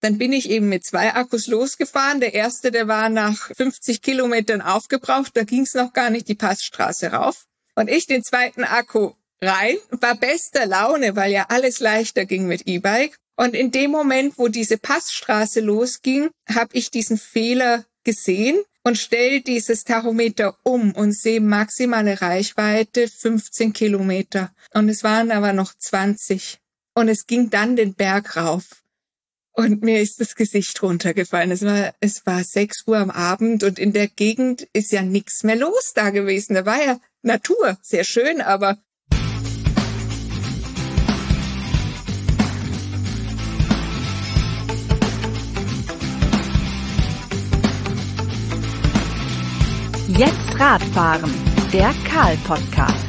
Dann bin ich eben mit 2 Akkus losgefahren. Der erste, der war nach 50 Kilometern aufgebraucht. Da ging es noch gar nicht die Passstraße rauf. Und ich den zweiten Akku rein, war bester Laune, weil ja alles leichter ging mit E-Bike. Und in dem Moment, wo diese Passstraße losging, habe ich diesen Fehler gesehen und stelle dieses Tachometer um und sehe maximale Reichweite 15 Kilometer. Und es waren aber noch 20. Und es ging dann den Berg rauf. Und mir ist das Gesicht runtergefallen. Es war 6 Uhr am Abend und in der Gegend ist ja nichts mehr los da gewesen. Da war ja Natur, sehr schön, aber Jetzt Radfahren, der Karl-Podcast.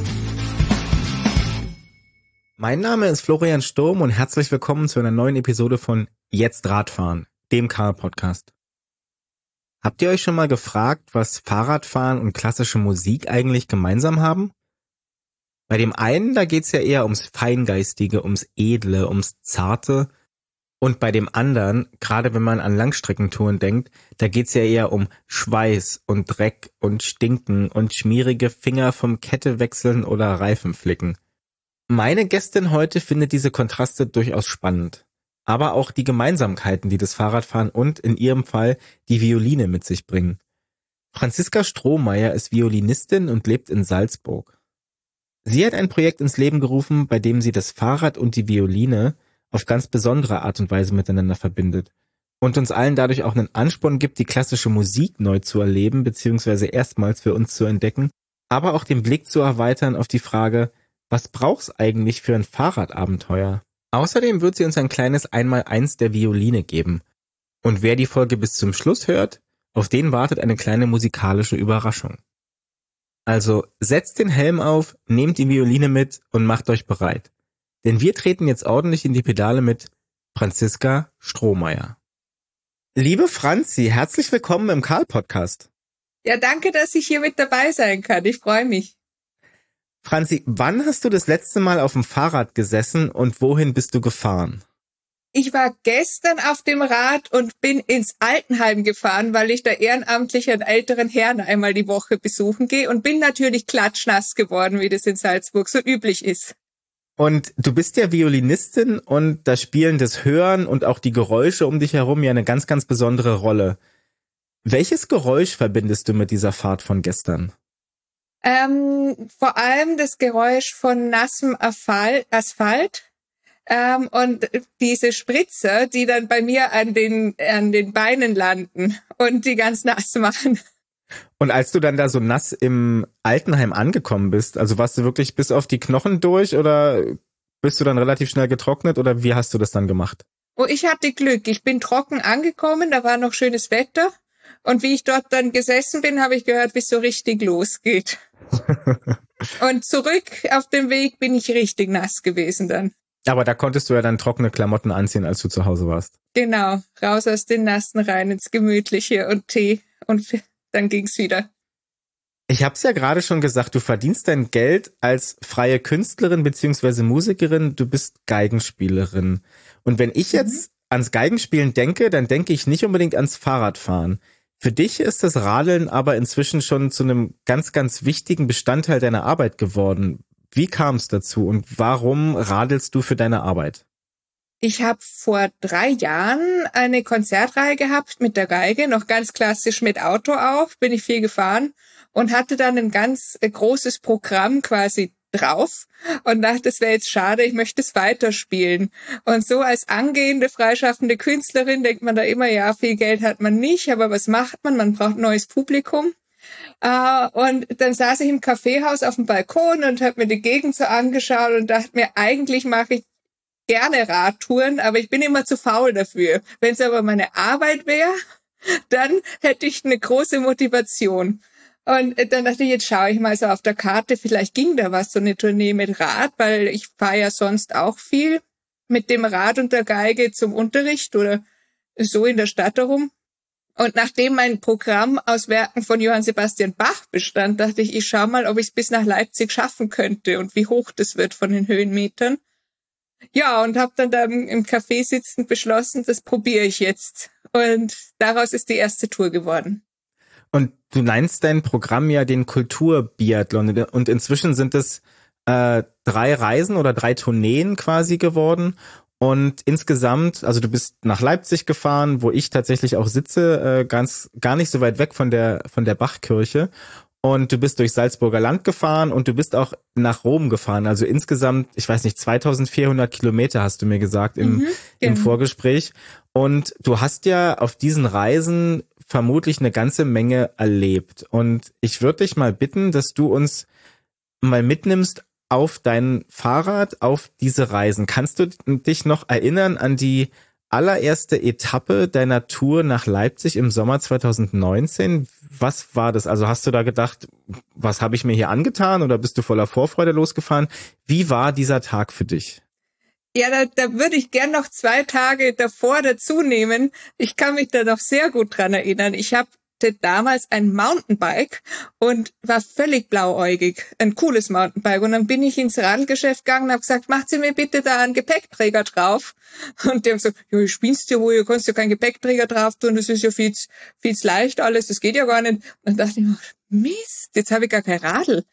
Mein Name ist Florian Sturm und herzlich willkommen zu einer neuen Episode von Jetzt Radfahren, dem Karl-Podcast. Habt ihr euch schon mal gefragt, was Fahrradfahren und klassische Musik eigentlich gemeinsam haben? Bei dem einen, da geht's ja eher ums Feingeistige, ums Edle, ums Zarte. Und bei dem anderen, gerade wenn man an Langstreckentouren denkt, da geht's ja eher um Schweiß und Dreck und Stinken und schmierige Finger vom Kette wechseln oder Reifen flicken. Meine Gästin heute findet diese Kontraste durchaus spannend, aber auch die Gemeinsamkeiten, die das Fahrradfahren und in ihrem Fall die Violine mit sich bringen. Franziska Strohmeier ist Violinistin und lebt in Salzburg. Sie hat ein Projekt ins Leben gerufen, bei dem sie das Fahrrad und die Violine auf ganz besondere Art und Weise miteinander verbindet und uns allen dadurch auch einen Ansporn gibt, die klassische Musik neu zu erleben bzw. erstmals für uns zu entdecken, aber auch den Blick zu erweitern auf die Frage, was braucht's eigentlich für ein Fahrradabenteuer? Außerdem wird sie uns ein kleines Einmaleins der Violine geben. Und wer die Folge bis zum Schluss hört, auf den wartet eine kleine musikalische Überraschung. Also setzt den Helm auf, nehmt die Violine mit und macht euch bereit. Denn wir treten jetzt ordentlich in die Pedale mit Franziska Strohmeier. Liebe Franzi, herzlich willkommen im Karl-Podcast. ja, danke, dass ich hier mit dabei sein kann. Ich freue mich. Franzi, wann hast du das letzte Mal auf dem Fahrrad gesessen und wohin bist du gefahren? Ich war gestern auf dem Rad und bin ins Altenheim gefahren, weil ich da ehrenamtlich einen älteren Herrn einmal die Woche besuchen gehe und bin natürlich klatschnass geworden, wie das in Salzburg so üblich ist. Und du bist ja Violinistin und da spielen das Hören und auch die Geräusche um dich herum ja eine ganz, ganz besondere Rolle. Welches Geräusch verbindest du mit dieser Fahrt von gestern? Vor allem das Geräusch von nassem Asphalt und diese Spritzer, die dann bei mir an den Beinen landen und die ganz nass machen. Und als du dann da so nass im Altenheim angekommen bist, also warst du wirklich bis auf die Knochen durch oder bist du dann relativ schnell getrocknet oder wie hast du das dann gemacht? Oh, ich hatte Glück. Ich bin trocken angekommen, da war noch schönes Wetter. Und wie ich dort dann gesessen bin, habe ich gehört, wie es so richtig losgeht. Und zurück auf dem Weg bin ich richtig nass gewesen dann. Aber da konntest du ja dann trockene Klamotten anziehen, als du zu Hause warst. Genau, raus aus den Nassen rein ins Gemütliche und Tee und dann ging's wieder. Ich hab's ja gerade schon gesagt, du verdienst dein Geld als freie Künstlerin bzw. Musikerin, du bist Geigenspielerin. Und wenn ich jetzt ans Geigenspielen denke, dann denke ich nicht unbedingt ans Fahrradfahren. Für dich ist das Radeln aber inzwischen schon zu einem ganz, ganz wichtigen Bestandteil deiner Arbeit geworden. Wie kam es dazu und warum radelst du für deine Arbeit? Ich habe vor 3 Jahren eine Konzertreihe gehabt mit der Geige, noch ganz klassisch mit Auto auch, bin ich viel gefahren und hatte dann ein ganz großes Programm quasi drauf und dachte, es wäre jetzt schade, ich möchte es weiterspielen. Und so als angehende, freischaffende Künstlerin denkt man da immer, ja, viel Geld hat man nicht, aber was macht man? Man braucht neues Publikum. Und dann saß ich im Kaffeehaus auf dem Balkon und habe mir die Gegend so angeschaut und dachte mir, eigentlich mache ich gerne Radtouren, aber ich bin immer zu faul dafür. Wenn es aber meine Arbeit wäre, dann hätte ich eine große Motivation. Und dann dachte ich, jetzt schaue ich mal so auf der Karte, vielleicht ging da was, so eine Tournee mit Rad, weil ich fahre ja sonst auch viel mit dem Rad und der Geige zum Unterricht oder so in der Stadt herum. Und nachdem mein Programm aus Werken von Johann Sebastian Bach bestand, dachte ich, ich schaue mal, ob ich es bis nach Leipzig schaffen könnte und wie hoch das wird von den Höhenmetern. Ja, und habe dann da im Café sitzend beschlossen, das probiere ich jetzt. Und daraus ist die erste Tour geworden. Und du nennst dein Programm ja den Kulturbiathlon. Und inzwischen sind es 3 Reisen oder 3 Tourneen quasi geworden. Und insgesamt, also du bist nach Leipzig gefahren, wo ich tatsächlich auch sitze, gar nicht so weit weg von der Bachkirche. Und du bist durch Salzburger Land gefahren und du bist auch nach Rom gefahren. Also insgesamt, ich weiß nicht, 2400 Kilometer hast du mir gesagt im Vorgespräch. Und du hast ja auf diesen Reisen vermutlich eine ganze Menge erlebt. Und ich würde dich mal bitten, dass du uns mal mitnimmst auf dein Fahrrad, auf diese Reisen. Kannst du dich noch erinnern an die allererste Etappe deiner Tour nach Leipzig im Sommer 2019? Was war das? Also hast du da gedacht, was habe ich mir hier angetan, oder bist du voller Vorfreude losgefahren? Wie war dieser Tag für dich? Ja, da würde ich gern noch 2 Tage davor dazu nehmen. Ich kann mich da noch sehr gut dran erinnern. Ich hatte damals ein Mountainbike und war völlig blauäugig. Ein cooles Mountainbike. Und dann bin ich ins Radlgeschäft gegangen und habe gesagt, macht Sie mir bitte da einen Gepäckträger drauf. Und die haben gesagt, ja, spinnst du wohl, ihr kannst ja keinen Gepäckträger drauf tun, das ist ja viel zu leicht alles, das geht ja gar nicht. Und dann dachte ich mir, Mist, jetzt habe ich gar kein Radl.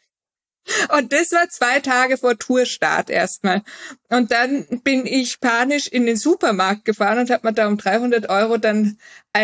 Und das war 2 Tage vor Tourstart erstmal. Und dann bin ich panisch in den Supermarkt gefahren und habe mir da um 300 € dann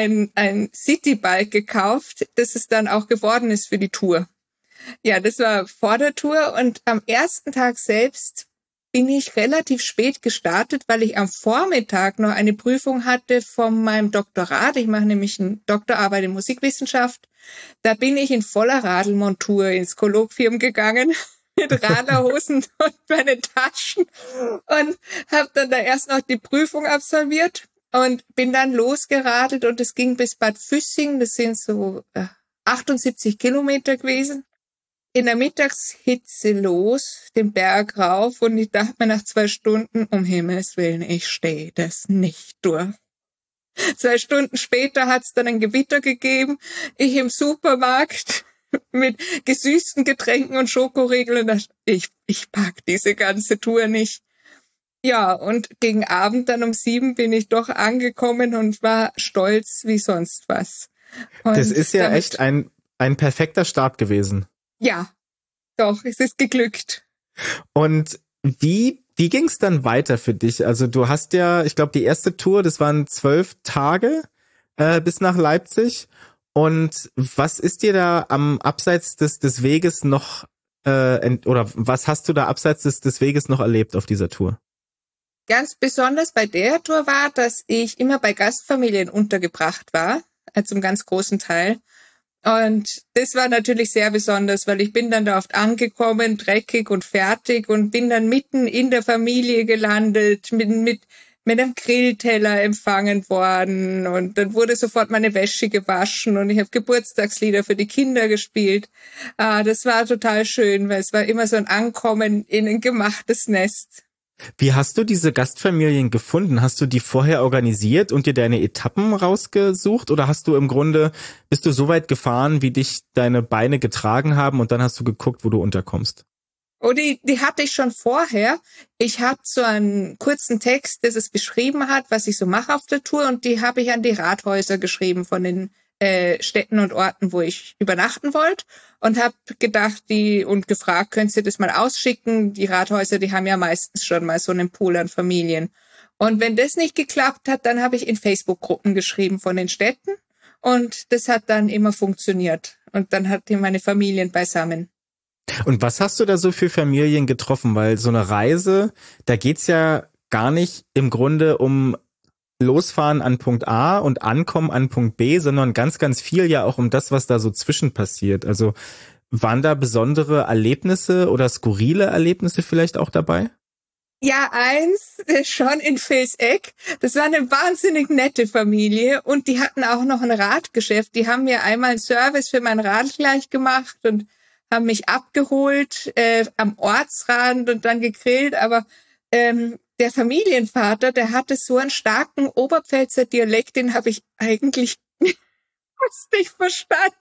ein Citybike gekauft, das es dann auch geworden ist für die Tour. Ja, das war vor der Tour, und am ersten Tag selbst bin ich relativ spät gestartet, weil ich am Vormittag noch eine Prüfung hatte von meinem Doktorat. Ich mache nämlich eine Doktorarbeit in Musikwissenschaft. Da bin ich in voller Radlmontur ins Kolloquium gegangen mit Radlerhosen und meinen Taschen und habe dann da erst noch die Prüfung absolviert und bin dann losgeradelt, und es ging bis Bad Füssing. Das sind so 78 Kilometer gewesen. In der Mittagshitze los, den Berg rauf, und ich dachte mir nach 2 Stunden, um Himmels Willen, ich stehe das nicht durch. 2 Stunden später hat's dann ein Gewitter gegeben. Ich im Supermarkt mit gesüßten Getränken und Schokoriegel, und dachte, ich pack diese ganze Tour nicht. Ja, und gegen Abend dann um 7 bin ich doch angekommen und war stolz wie sonst was. Und das ist ja echt ein perfekter Start gewesen. Ja, doch, es ist geglückt. Und wie ging's dann weiter für dich? Also du hast ja, ich glaube, die erste Tour, das waren 12 Tage bis nach Leipzig. Und was ist dir da am abseits des Weges noch, oder was hast du da abseits des Weges noch erlebt auf dieser Tour? Ganz besonders bei der Tour war, dass ich immer bei Gastfamilien untergebracht war, zum ganz großen Teil. Und das war natürlich sehr besonders, weil ich bin dann da oft angekommen, dreckig und fertig, und bin dann mitten in der Familie gelandet, mit einem Grillteller empfangen worden, und dann wurde sofort meine Wäsche gewaschen und ich habe Geburtstagslieder für die Kinder gespielt. Das war total schön, weil es war immer so ein Ankommen in ein gemachtes Nest. Wie hast du diese Gastfamilien gefunden? Hast du die vorher organisiert und dir deine Etappen rausgesucht, oder bist du so weit gefahren, wie dich deine Beine getragen haben, und dann hast du geguckt, wo du unterkommst? Oh, die hatte ich schon vorher. Ich hatte so einen kurzen Text, das es beschrieben hat, was ich so mache auf der Tour, und die habe ich an die Rathäuser geschrieben von den Städten und Orten, wo ich übernachten wollte, und habe gedacht, und gefragt, könnt ihr das mal ausschicken? Die Rathäuser, die haben ja meistens schon mal so einen Pool an Familien. Und wenn das nicht geklappt hat, dann habe ich in Facebook-Gruppen geschrieben von den Städten, und das hat dann immer funktioniert. Und dann hatte ich meine Familien beisammen. Und was hast du da so für Familien getroffen? Weil so eine Reise, da geht's ja gar nicht im Grunde um Losfahren an Punkt A und Ankommen an Punkt B, sondern ganz, ganz viel ja auch um das, was da so zwischen passiert. Also waren da besondere Erlebnisse oder skurrile Erlebnisse vielleicht auch dabei? Ja, eins schon in Vilseck. Das war eine wahnsinnig nette Familie, und die hatten auch noch ein Radgeschäft. Die haben mir einmal einen Service für mein Rad gleich gemacht und haben mich abgeholt am Ortsrand und dann gegrillt. Aber der Familienvater, der hatte so einen starken Oberpfälzer Dialekt, den habe ich eigentlich fast nicht verstanden.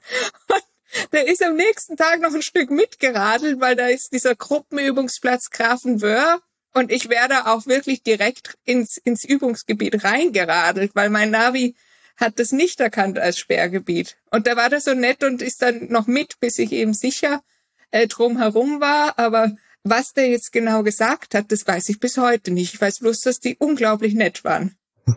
Und der ist am nächsten Tag noch ein Stück mitgeradelt, weil da ist dieser Gruppenübungsplatz Grafenwöhr, Und ich wäre da auch wirklich direkt ins Übungsgebiet reingeradelt, weil mein Navi hat das nicht erkannt als Sperrgebiet. Und da war das so nett und ist dann noch mit, bis ich eben sicher drumherum war. Aber was der jetzt genau gesagt hat, das weiß ich bis heute nicht. Ich weiß bloß, dass die unglaublich nett waren.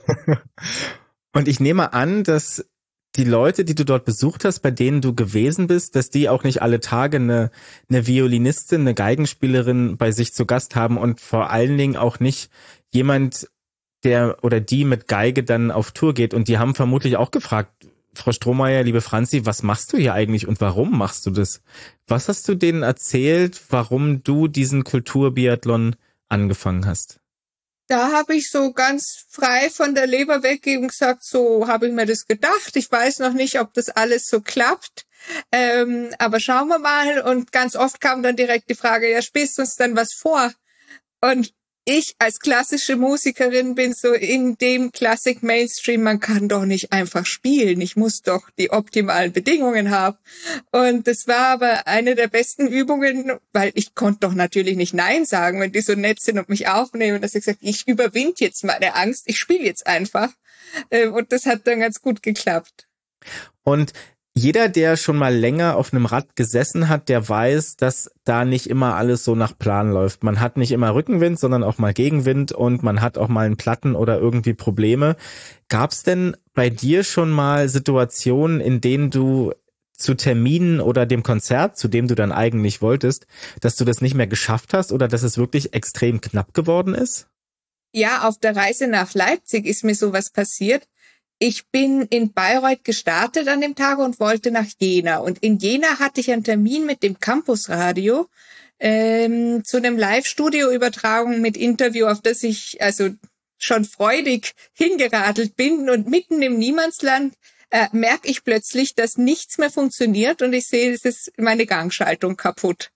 Und ich nehme an, dass die Leute, die du dort besucht hast, bei denen du gewesen bist, dass die auch nicht alle Tage eine Violinistin, eine Geigenspielerin bei sich zu Gast haben und vor allen Dingen auch nicht jemand, der oder die mit Geige dann auf Tour geht. Und die haben vermutlich auch gefragt, Frau Strohmeier, liebe Franzi, was machst du hier eigentlich und warum machst du das? Was hast du denen erzählt, warum du diesen Kulturbiathlon angefangen hast? Da habe ich so ganz frei von der Leber weg eben gesagt, so habe ich mir das gedacht. Ich weiß noch nicht, ob das alles so klappt, aber schauen wir mal. Und ganz oft kam dann direkt die Frage, ja, spielst du uns dann was vor? Und ich als klassische Musikerin bin so in dem Classic Mainstream, man kann doch nicht einfach spielen. Ich muss doch die optimalen Bedingungen haben. Und das war aber eine der besten Übungen, weil ich konnte doch natürlich nicht Nein sagen, wenn die so nett sind und mich aufnehmen, dass ich gesagt, ich überwinde jetzt meine Angst, ich spiele jetzt einfach. Und das hat dann ganz gut geklappt. Und jeder, der schon mal länger auf einem Rad gesessen hat, der weiß, dass da nicht immer alles so nach Plan läuft. Man hat nicht immer Rückenwind, sondern auch mal Gegenwind und man hat auch mal einen Platten oder irgendwie Probleme. Gab's denn bei dir schon mal Situationen, in denen du zu Terminen oder dem Konzert, zu dem du dann eigentlich wolltest, dass du das nicht mehr geschafft hast oder dass es wirklich extrem knapp geworden ist? Ja, auf der Reise nach Leipzig ist mir sowas passiert. Ich bin in Bayreuth gestartet an dem Tag und wollte nach Jena. Und in Jena hatte ich einen Termin mit dem Campusradio zu einem Live-Studio-Übertragung mit Interview, auf das ich also schon freudig hingeradelt bin. Und mitten im Niemandsland merke ich plötzlich, dass nichts mehr funktioniert und ich sehe, es ist meine Gangschaltung kaputt.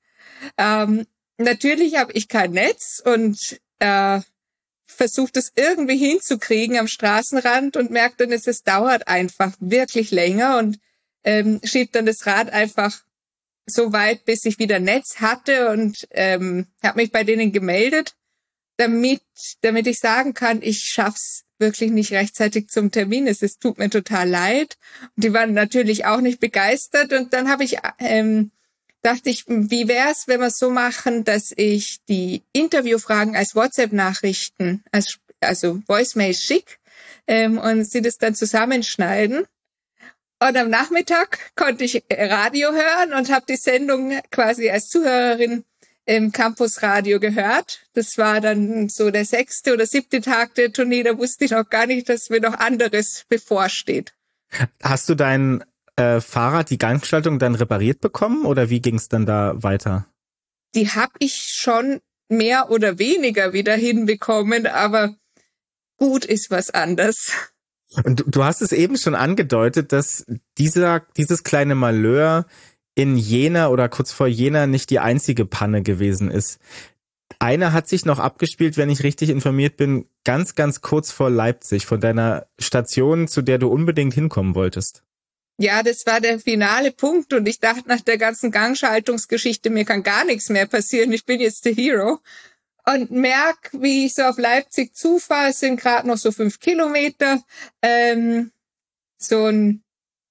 Natürlich habe ich kein Netz und versucht es irgendwie hinzukriegen am Straßenrand und merkt dann, es dauert einfach wirklich länger und schiebt dann das Rad einfach so weit, bis ich wieder Netz hatte und habe mich bei denen gemeldet, damit ich sagen kann, ich schaff's wirklich nicht rechtzeitig zum Termin. Es tut mir total leid. Und die waren natürlich auch nicht begeistert und dann habe ich dachte ich, wie wäre es, wenn wir es so machen, dass ich die Interviewfragen als WhatsApp-Nachrichten, also Voicemails schicke und sie das dann zusammenschneiden. Und am Nachmittag konnte ich Radio hören und habe die Sendung quasi als Zuhörerin im Campusradio gehört. Das war dann so der 6. oder 7. Tag der Tournee, da wusste ich noch gar nicht, dass mir noch anderes bevorsteht. Hast du dein Fahrrad, die Gangschaltung dann repariert bekommen oder wie ging es dann da weiter? Die habe ich schon mehr oder weniger wieder hinbekommen, aber gut ist was anderes. Und du hast es eben schon angedeutet, dass dieses kleine Malheur in Jena oder kurz vor Jena nicht die einzige Panne gewesen ist. Eine hat sich noch abgespielt, wenn ich richtig informiert bin, ganz, ganz kurz vor Leipzig, von deiner Station, zu der du unbedingt hinkommen wolltest. Ja, das war der finale Punkt und ich dachte nach der ganzen Gangschaltungsgeschichte, mir kann gar nichts mehr passieren, ich bin jetzt der Hero. Und merk, wie ich so auf Leipzig zufahre, es sind gerade noch so 5 Kilometer, und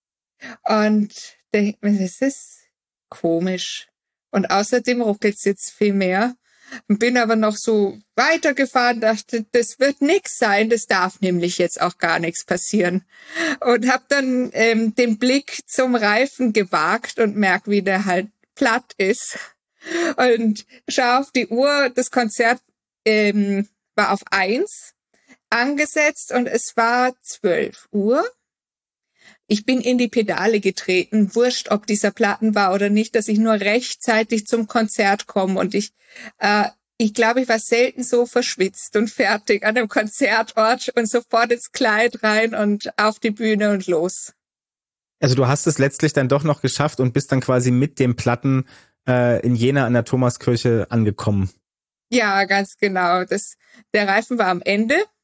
das ist komisch. Und außerdem ruckelt's jetzt viel mehr. Bin aber noch so weitergefahren, dachte, das wird nix sein, das darf nämlich jetzt auch gar nichts passieren. Und habe dann den Blick zum Reifen gewagt und merk, wie der halt platt ist. Und schau auf die Uhr, das Konzert war auf 1 angesetzt und es war 12 Uhr. Ich bin in die Pedale getreten, wurscht, ob dieser Platten war oder nicht, dass ich nur rechtzeitig zum Konzert komme. Und ich glaube, ich war selten so verschwitzt und fertig an einem Konzertort und sofort ins Kleid rein und auf die Bühne und los. Also du hast es letztlich dann doch noch geschafft und bist dann quasi mit dem Platten in Jena an der Thomaskirche angekommen. Ja, ganz genau. Der Reifen war am Ende.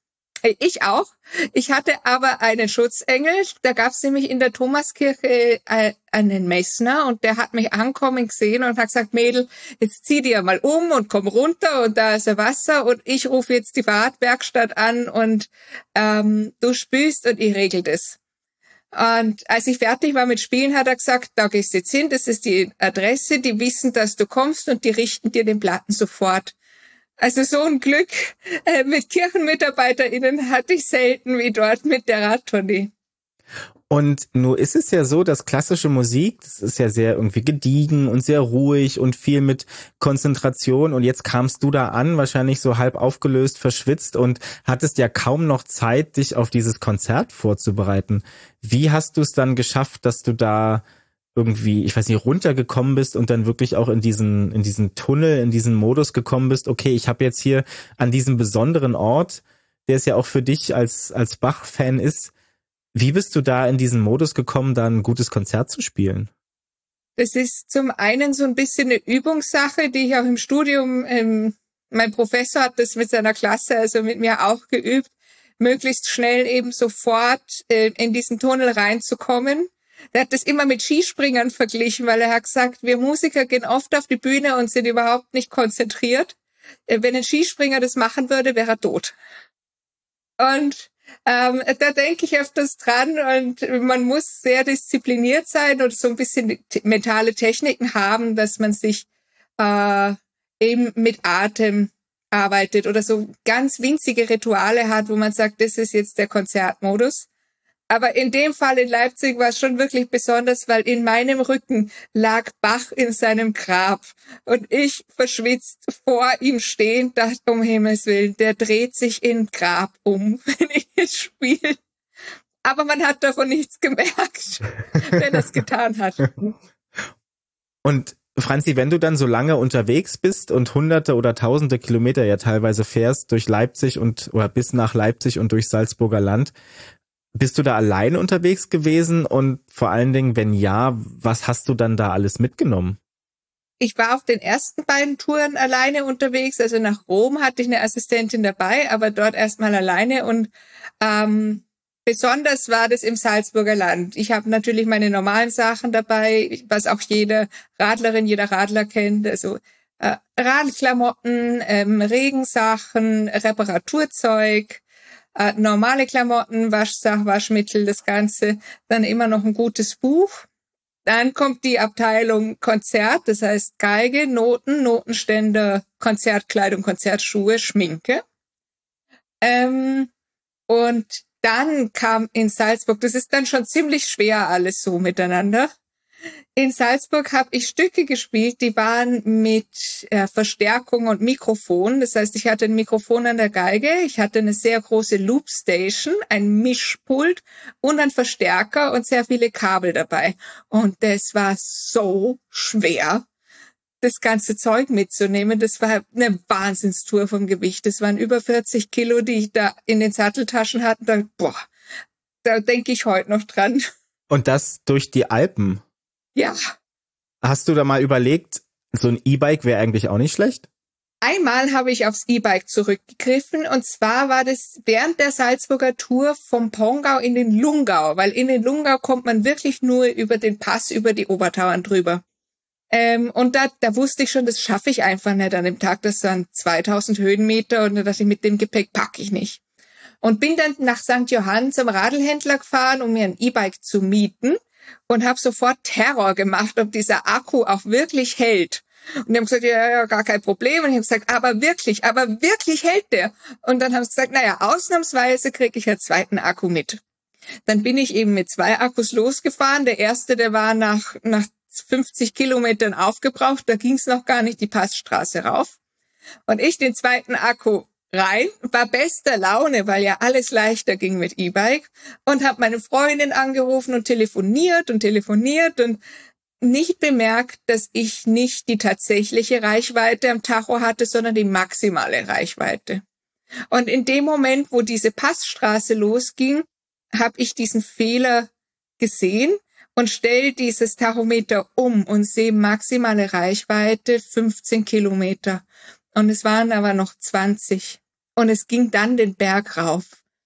Ich auch. Ich hatte aber einen Schutzengel. Da gab es nämlich in der Thomaskirche einen Messner und der hat mich ankommen gesehen und hat gesagt, Mädel, jetzt zieh dir mal um und komm runter und da ist ein Wasser und ich rufe jetzt die Fahrradwerkstatt an und du spülst und ich regel das. Und als ich fertig war mit Spielen, hat er gesagt, da gehst du jetzt hin, das ist die Adresse, die wissen, dass du kommst und die richten dir den Platten sofort. Also so ein Glück mit KirchenmitarbeiterInnen hatte ich selten wie dort mit der Radtournee. Und nur ist es ja so, dass klassische Musik, das ist ja sehr irgendwie gediegen und sehr ruhig und viel mit Konzentration. Und jetzt kamst du da an, wahrscheinlich so halb aufgelöst, verschwitzt und hattest ja kaum noch Zeit, dich auf dieses Konzert vorzubereiten. Wie hast du es dann geschafft, dass du da irgendwie, ich weiß nicht, runtergekommen bist und dann wirklich auch in diesen Tunnel, in diesen Modus gekommen bist, okay, ich habe jetzt hier an diesem besonderen Ort, der es ja auch für dich als Bach-Fan ist, wie bist du da in diesen Modus gekommen, da ein gutes Konzert zu spielen? Das ist zum einen so ein bisschen eine Übungssache, die ich auch im Studium, mein Professor hat das mit seiner Klasse, also mit mir auch geübt, möglichst schnell eben sofort in diesen Tunnel reinzukommen. Der hat das immer mit Skispringern verglichen, weil er hat gesagt, wir Musiker gehen oft auf die Bühne und sind überhaupt nicht konzentriert. Wenn ein Skispringer das machen würde, wäre er tot. Und da denke ich öfters dran und man muss sehr diszipliniert sein und so ein bisschen mentale Techniken haben, dass man sich eben mit Atem arbeitet oder so ganz winzige Rituale hat, wo man sagt, das ist jetzt der Konzertmodus. Aber in dem Fall in Leipzig war es schon wirklich besonders, weil in meinem Rücken lag Bach in seinem Grab und ich verschwitzt vor ihm stehend dachte, um Himmels Willen, der dreht sich in Grab um, wenn ich es spiele. Aber man hat davon nichts gemerkt, wenn er es getan hat. Und Franzi, wenn du dann so lange unterwegs bist und hunderte oder tausende Kilometer ja teilweise fährst durch Leipzig oder bis nach Leipzig und durch Salzburger Land, bist du da allein unterwegs gewesen und vor allen Dingen, wenn ja, was hast du dann da alles mitgenommen? Ich war auf den ersten beiden Touren alleine unterwegs, also nach Rom hatte ich eine Assistentin dabei, aber dort erstmal alleine und besonders war das im Salzburger Land. Ich habe natürlich meine normalen Sachen dabei, was auch jede Radlerin, jeder Radler kennt, also Radklamotten, Regensachen, Reparaturzeug, normale Klamotten, Waschmittel, das Ganze, dann immer noch ein gutes Buch. Dann kommt die Abteilung Konzert, das heißt Geige, Noten, Notenständer, Konzertkleidung, Konzertschuhe, Schminke. Und dann kam in Salzburg, das ist dann schon ziemlich schwer alles so miteinander. In Salzburg habe ich Stücke gespielt, die waren mit Verstärkung und Mikrofon. Das heißt, ich hatte ein Mikrofon an der Geige, ich hatte eine sehr große Loopstation, ein Mischpult und einen Verstärker und sehr viele Kabel dabei. Und das war so schwer, das ganze Zeug mitzunehmen. Das war eine Wahnsinnstour vom Gewicht. Das waren über 40 Kilo, die ich da in den Satteltaschen hatte. Da denke ich heute noch dran. Und das durch die Alpen? Ja. Hast du da mal überlegt, so ein E-Bike wäre eigentlich auch nicht schlecht? Einmal habe ich aufs E-Bike zurückgegriffen und zwar war das während der Salzburger Tour vom Pongau in den Lungau, weil in den Lungau kommt man wirklich nur über den Pass, über die Obertauern drüber. Und da wusste ich schon, das schaffe ich einfach nicht an dem Tag, das waren 2000 Höhenmeter und da dachte ich, mit dem Gepäck packe ich nicht. Und bin dann nach St. Johann zum Radlhändler gefahren, um mir ein E-Bike zu mieten. Und habe sofort Terror gemacht, ob dieser Akku auch wirklich hält. Und die haben gesagt, ja, gar kein Problem. Und ich habe gesagt, aber wirklich hält der. Und dann haben sie gesagt, naja, ausnahmsweise kriege ich einen zweiten Akku mit. Dann bin ich eben mit 2 Akkus losgefahren. Der erste, der war nach 50 Kilometern aufgebraucht. Da ging es noch gar nicht die Passstraße rauf. Und ich den zweiten Akku rein, war bester Laune, weil ja alles leichter ging mit E-Bike und habe meine Freundin angerufen und telefoniert und nicht bemerkt, dass ich nicht die tatsächliche Reichweite am Tacho hatte, sondern die maximale Reichweite. Und in dem Moment, wo diese Passstraße losging, habe ich diesen Fehler gesehen und stelle dieses Tachometer um und sehe maximale Reichweite 15 Kilometer. Und es waren aber noch 20. Und es ging dann den Berg rauf.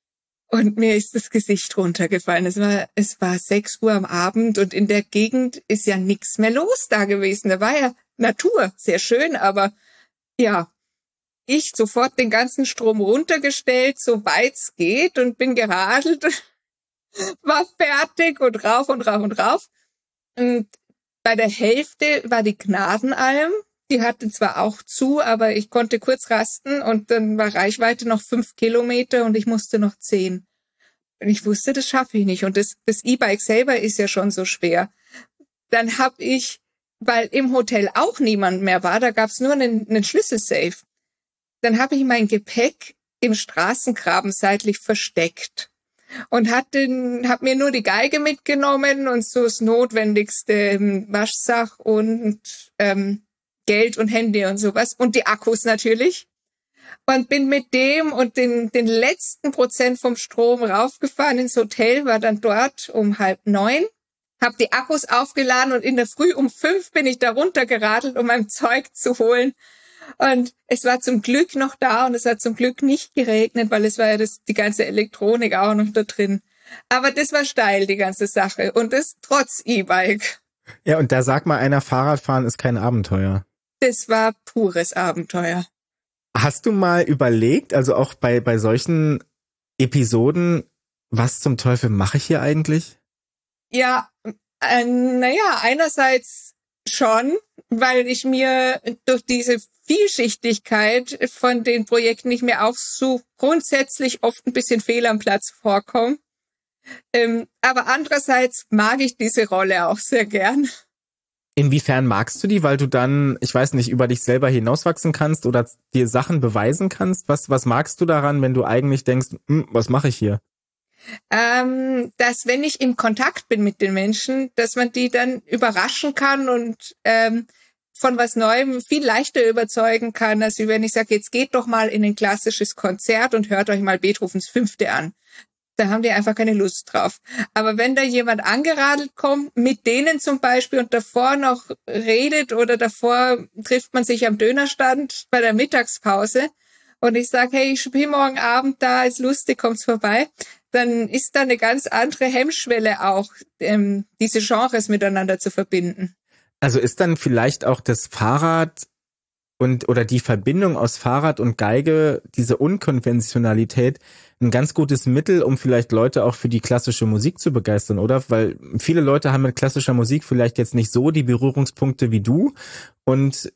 Und mir ist das Gesicht runtergefallen. Es war 6 Uhr am Abend und in der Gegend ist ja nichts mehr los da gewesen. Da war ja Natur, sehr schön, aber ja, ich sofort den ganzen Strom runtergestellt, so weit es geht, und bin geradelt, war fertig und rauf und rauf und rauf. Und bei der Hälfte war die Gnadenalm. Die hatte zwar auch zu, aber ich konnte kurz rasten und dann war Reichweite noch 5 Kilometer und ich musste noch 10. Und ich wusste, das schaffe ich nicht. Und das E-Bike selber ist ja schon so schwer. Dann habe ich, weil im Hotel auch niemand mehr war, da gab es nur einen Schlüsselsafe. Dann habe ich mein Gepäck im Straßengraben seitlich versteckt und hab mir nur die Geige mitgenommen und so das Notwendigste, Waschsach und Geld und Handy und sowas und die Akkus natürlich, und bin mit dem und den letzten Prozent vom Strom raufgefahren ins Hotel, war dann dort um 8:30, habe die Akkus aufgeladen und in der Früh um 5 bin ich da runtergeradelt, um mein Zeug zu holen. Und es war zum Glück noch da und es hat zum Glück nicht geregnet, weil es war ja die ganze Elektronik auch noch da drin. Aber das war steil, die ganze Sache, und das trotz E-Bike. Ja, und da sagt mal einer, Fahrradfahren ist kein Abenteuer. Das war pures Abenteuer. Hast du mal überlegt, also auch bei solchen Episoden, was zum Teufel mache ich hier eigentlich? Ja, einerseits schon, weil ich mir durch diese Vielschichtigkeit von den Projekten nicht mehr auch so grundsätzlich oft ein bisschen fehl am Platz vorkomme. Aber andererseits mag ich diese Rolle auch sehr gern. Inwiefern magst du die? Weil du dann, ich weiß nicht, über dich selber hinauswachsen kannst oder dir Sachen beweisen kannst? Was magst du daran, wenn du eigentlich denkst, was mache ich hier? Dass, wenn ich in Kontakt bin mit den Menschen, dass man die dann überraschen kann und von was Neuem viel leichter überzeugen kann, als wenn ich sage, jetzt geht doch mal in ein klassisches Konzert und hört euch mal Beethovens 5. an. Da haben die einfach keine Lust drauf. Aber wenn da jemand angeradelt kommt, mit denen zum Beispiel, und davor noch redet oder davor trifft man sich am Dönerstand bei der Mittagspause und ich sage, hey, ich spiele morgen Abend da, ist lustig, kommt's vorbei, dann ist da eine ganz andere Hemmschwelle auch, diese Genres miteinander zu verbinden. Also ist dann vielleicht auch das Fahrrad oder die Verbindung aus Fahrrad und Geige, diese Unkonventionalität, ein ganz gutes Mittel, um vielleicht Leute auch für die klassische Musik zu begeistern, oder? Weil viele Leute haben mit klassischer Musik vielleicht jetzt nicht so die Berührungspunkte wie du, und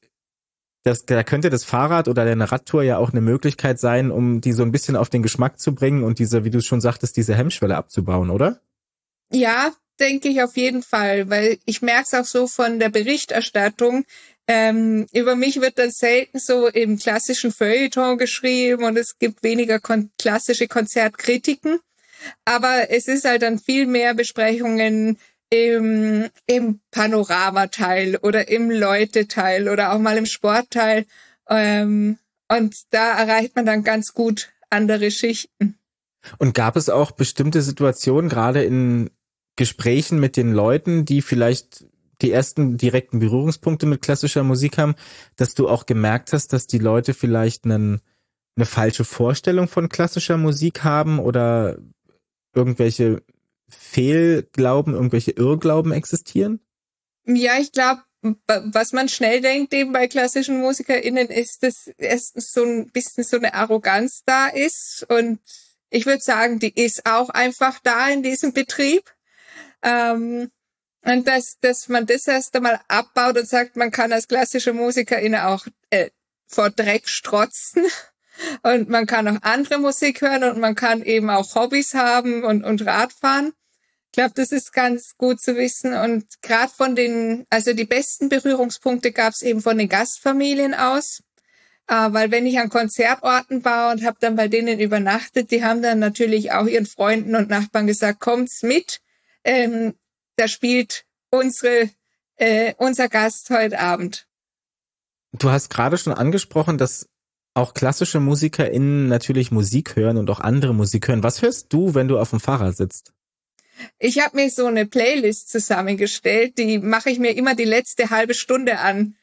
da könnte das Fahrrad oder deine Radtour ja auch eine Möglichkeit sein, um die so ein bisschen auf den Geschmack zu bringen und diese, wie du schon sagtest, diese Hemmschwelle abzubauen, oder? Ja, denke ich auf jeden Fall, weil ich merke es auch so von der Berichterstattung. Über mich wird dann selten so im klassischen Feuilleton geschrieben und es gibt weniger klassische Konzertkritiken. Aber es ist halt dann viel mehr Besprechungen im Panoramateil oder im Leute-Teil oder auch mal im Sportteil. Und da erreicht man dann ganz gut andere Schichten. Und gab es auch bestimmte Situationen, gerade in Gesprächen mit den Leuten, die vielleicht die ersten direkten Berührungspunkte mit klassischer Musik haben, dass du auch gemerkt hast, dass die Leute vielleicht eine falsche Vorstellung von klassischer Musik haben oder irgendwelche Fehlglauben, irgendwelche Irrglauben existieren? Ja, ich glaube, was man schnell denkt eben bei klassischen MusikerInnen ist, dass erstens so ein bisschen so eine Arroganz da ist, und ich würde sagen, die ist auch einfach da in diesem Betrieb. Und dass man das erst einmal abbaut und sagt, man kann als klassische Musikerin auch vor Dreck strotzen und man kann auch andere Musik hören und man kann eben auch Hobbys haben und Radfahren. Ich glaube, das ist ganz gut zu wissen, und gerade also die besten Berührungspunkte gab es eben von den Gastfamilien aus, weil wenn ich an Konzertorten war und habe dann bei denen übernachtet, die haben dann natürlich auch ihren Freunden und Nachbarn gesagt, kommt's mit, da spielt unser Gast heute Abend. Du hast gerade schon angesprochen, dass auch klassische MusikerInnen natürlich Musik hören und auch andere Musik hören. Was hörst du, wenn du auf dem Fahrrad sitzt? Ich habe mir so eine Playlist zusammengestellt, die mache ich mir immer die letzte halbe Stunde an,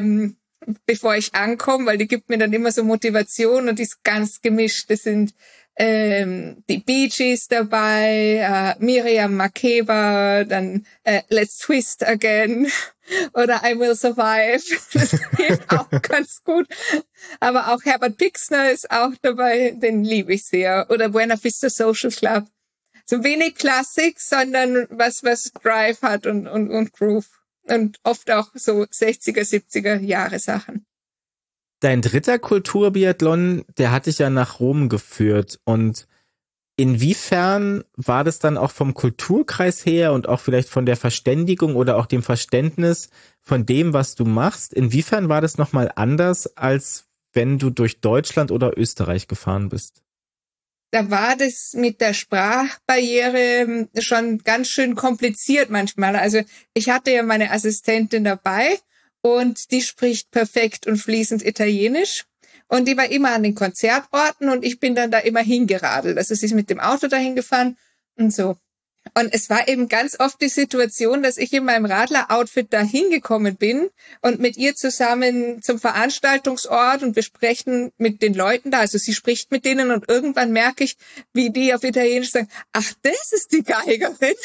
bevor ich ankomme, weil die gibt mir dann immer so Motivation und die ist ganz gemischt. Das sind die Bee Gees dabei, Miriam Makeba, dann Let's Twist Again oder I Will Survive. Das geht auch ganz gut. Aber auch Herbert Pixner ist auch dabei, den liebe ich sehr. Oder Buena Vista Social Club. So wenig Klassik, sondern was Drive hat und Groove. Und oft auch so 60er, 70er Jahre Sachen. Dein dritter Kulturbiathlon, der hat dich ja nach Rom geführt. Und inwiefern war das dann auch vom Kulturkreis her und auch vielleicht von der Verständigung oder auch dem Verständnis von dem, was du machst? Inwiefern war das nochmal anders, als wenn du durch Deutschland oder Österreich gefahren bist? Da war das mit der Sprachbarriere schon ganz schön kompliziert manchmal. Also ich hatte ja meine Assistentin dabei und die spricht perfekt und fließend Italienisch. Und die war immer an den Konzertorten und ich bin dann da immer hingeradelt. Also sie ist mit dem Auto dahin gefahren und so. Und es war eben ganz oft die Situation, dass ich in meinem Radler-Outfit da hingekommen bin und mit ihr zusammen zum Veranstaltungsort und wir sprechen mit den Leuten da. Also sie spricht mit denen und irgendwann merke ich, wie die auf Italienisch sagen, ach, das ist die Geigerin.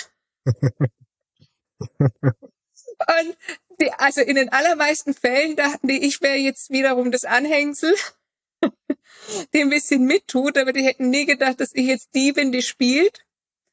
Und also in den allermeisten Fällen dachten die, ich wäre jetzt wiederum das Anhängsel, die ein bisschen mittut, aber die hätten nie gedacht, dass ich jetzt die bin, die spielt.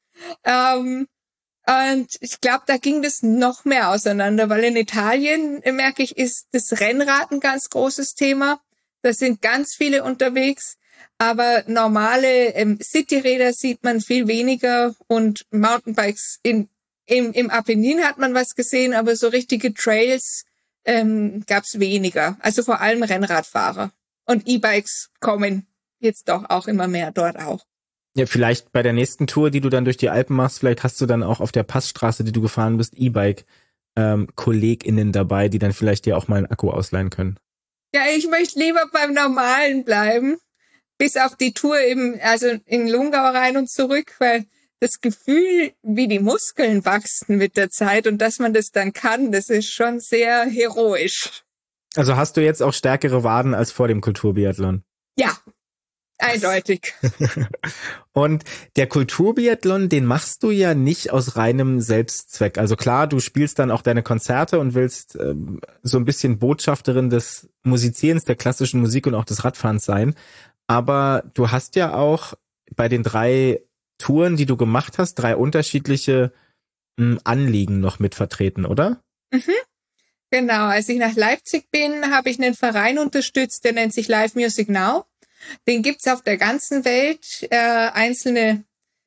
Und ich glaube, da ging das noch mehr auseinander, weil in Italien, merke ich, ist das Rennrad ein ganz großes Thema. Da sind ganz viele unterwegs, aber normale Cityräder sieht man viel weniger und Mountainbikes im Apennin hat man was gesehen, aber so richtige Trails gab's weniger. Also vor allem Rennradfahrer. Und E-Bikes kommen jetzt doch auch immer mehr dort auch. Ja, vielleicht bei der nächsten Tour, die du dann durch die Alpen machst, vielleicht hast du dann auch auf der Passstraße, die du gefahren bist, E-Bike-KollegInnen dabei, die dann vielleicht dir auch mal einen Akku ausleihen können. Ja, ich möchte lieber beim Normalen bleiben, bis auf die Tour eben, also in Lungau rein und zurück, weil das Gefühl, wie die Muskeln wachsen mit der Zeit und dass man das dann kann, das ist schon sehr heroisch. Also hast du jetzt auch stärkere Waden als vor dem Kulturbiathlon? Ja, eindeutig. Und der Kulturbiathlon, den machst du ja nicht aus reinem Selbstzweck. Also klar, du spielst dann auch deine Konzerte und willst so ein bisschen Botschafterin des Musizierens, der klassischen Musik und auch des Radfahrens sein. Aber du hast ja auch bei den 3 Touren, die du gemacht hast, 3 unterschiedliche Anliegen noch mit vertreten, oder? Mhm. Genau, als ich nach Leipzig bin, habe ich einen Verein unterstützt, der nennt sich Live Music Now. Den gibt's auf der ganzen Welt, einzelne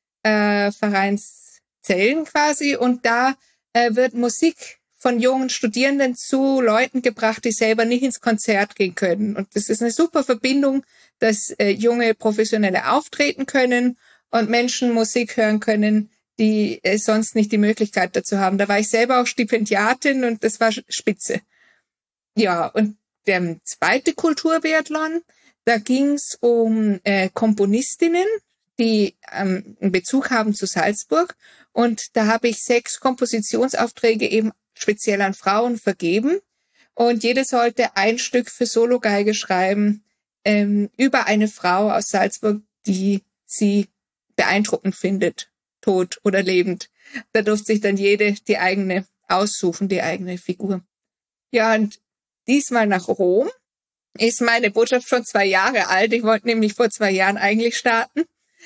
Vereinszellen quasi. Und da wird Musik von jungen Studierenden zu Leuten gebracht, die selber nicht ins Konzert gehen können. Und das ist eine super Verbindung, dass junge Professionelle auftreten können und Menschen Musik hören können, die sonst nicht die Möglichkeit dazu haben. Da war ich selber auch Stipendiatin und das war spitze. Ja, und der zweite Kulturbiathlon, da ging's um Komponistinnen, die einen Bezug haben zu Salzburg. Und da habe ich 6 Kompositionsaufträge eben speziell an Frauen vergeben. Und jede sollte ein Stück für Sologeige schreiben über eine Frau aus Salzburg, die sie beeindruckend findet, tot oder lebend. Da durfte sich dann jede die eigene aussuchen, die eigene Figur. Ja, und diesmal nach Rom ist meine Botschaft schon 2 Jahre alt. Ich wollte nämlich vor 2 Jahren eigentlich starten.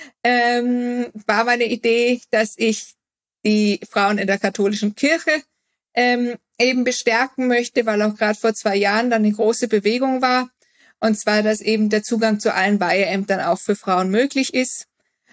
War meine Idee, dass ich die Frauen in der katholischen Kirche eben bestärken möchte, weil auch gerade vor 2 Jahren dann eine große Bewegung war. Und zwar, dass eben der Zugang zu allen Weiheämtern auch für Frauen möglich ist.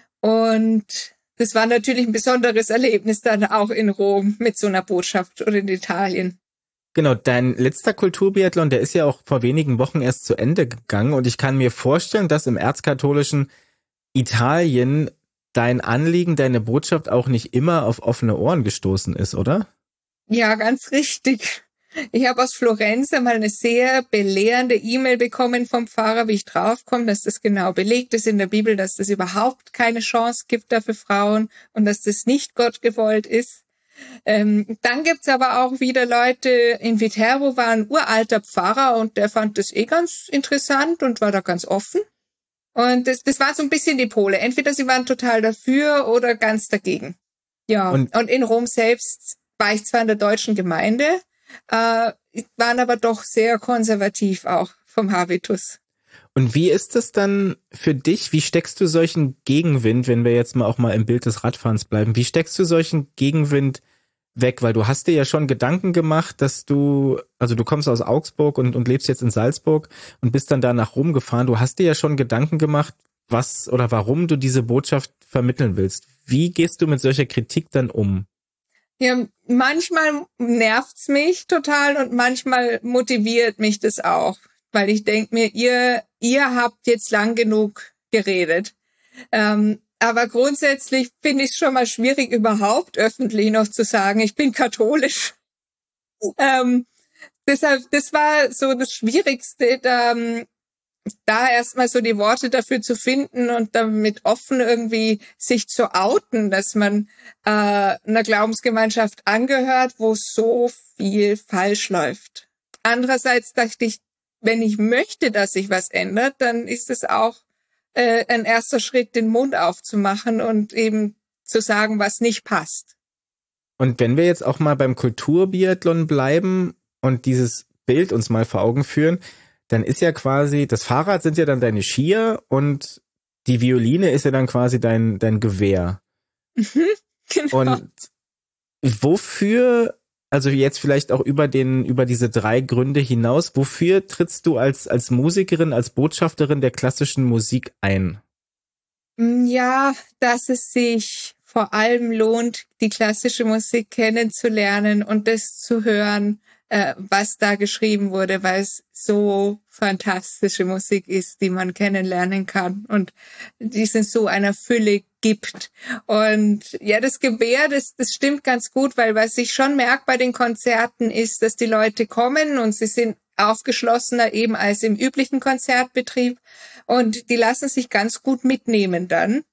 Und das war natürlich ein besonderes Erlebnis dann auch in Rom mit so einer Botschaft oder in Italien. Genau, dein letzter Kulturbiathlon, der ist ja auch vor wenigen Wochen erst zu Ende gegangen und ich kann mir vorstellen, dass im erzkatholischen Italien dein Anliegen, deine Botschaft auch nicht immer auf offene Ohren gestoßen ist, oder? Ja, ganz richtig. Ich habe aus Florenz einmal eine sehr belehrende E-Mail bekommen vom Pfarrer, wie ich draufkomme, dass das genau belegt ist in der Bibel, dass das überhaupt keine Chance gibt da für Frauen und dass das nicht Gott gewollt ist. Dann gibt's aber auch wieder Leute, in Viterbo war ein uralter Pfarrer und der fand das ganz interessant und war da ganz offen. Und das war so ein bisschen die Pole. Entweder sie waren total dafür oder ganz dagegen. Ja, und in Rom selbst war ich zwar in der deutschen Gemeinde, waren aber doch sehr konservativ auch vom Habitus. Und wie ist es dann für dich? Wie steckst du solchen Gegenwind, wenn wir jetzt mal auch mal im Bild des Radfahrens bleiben, wie steckst du solchen Gegenwind weg? Weil du hast dir ja schon Gedanken gemacht, dass du kommst aus Augsburg und lebst jetzt in Salzburg und bist dann da nach Rom gefahren. Du hast dir ja schon Gedanken gemacht, was oder warum du diese Botschaft vermitteln willst. Wie gehst du mit solcher Kritik dann um? Ja, manchmal nervt's mich total und manchmal motiviert mich das auch, weil ich denke mir, ihr habt jetzt lang genug geredet. Aber grundsätzlich finde ich es schon mal schwierig, überhaupt öffentlich noch zu sagen, ich bin katholisch. Deshalb, das war so das Schwierigste, da erstmal so die Worte dafür zu finden und damit offen irgendwie sich zu outen, dass man einer Glaubensgemeinschaft angehört, wo so viel falsch läuft. Andererseits dachte ich, wenn ich möchte, dass sich was ändert, dann ist es auch ein erster Schritt, den Mund aufzumachen und eben zu sagen, was nicht passt. Und wenn wir jetzt auch mal beim Kulturbiathlon bleiben und dieses Bild uns mal vor Augen führen, dann ist ja quasi, das Fahrrad sind ja dann deine Skier und die Violine ist ja dann quasi dein Gewehr. Genau. Und wofür, also jetzt vielleicht auch über diese 3 Gründe hinaus, wofür trittst du als Musikerin, als Botschafterin der klassischen Musik ein? Ja, dass es sich vor allem lohnt, die klassische Musik kennenzulernen und das zu hören, was da geschrieben wurde, weil es so fantastische Musik ist, die man kennenlernen kann und die es in so einer Fülle gibt. Und ja, das Gewehr, das stimmt ganz gut, weil was ich schon merke bei den Konzerten ist, dass die Leute kommen und sie sind aufgeschlossener eben als im üblichen Konzertbetrieb und die lassen sich ganz gut mitnehmen dann.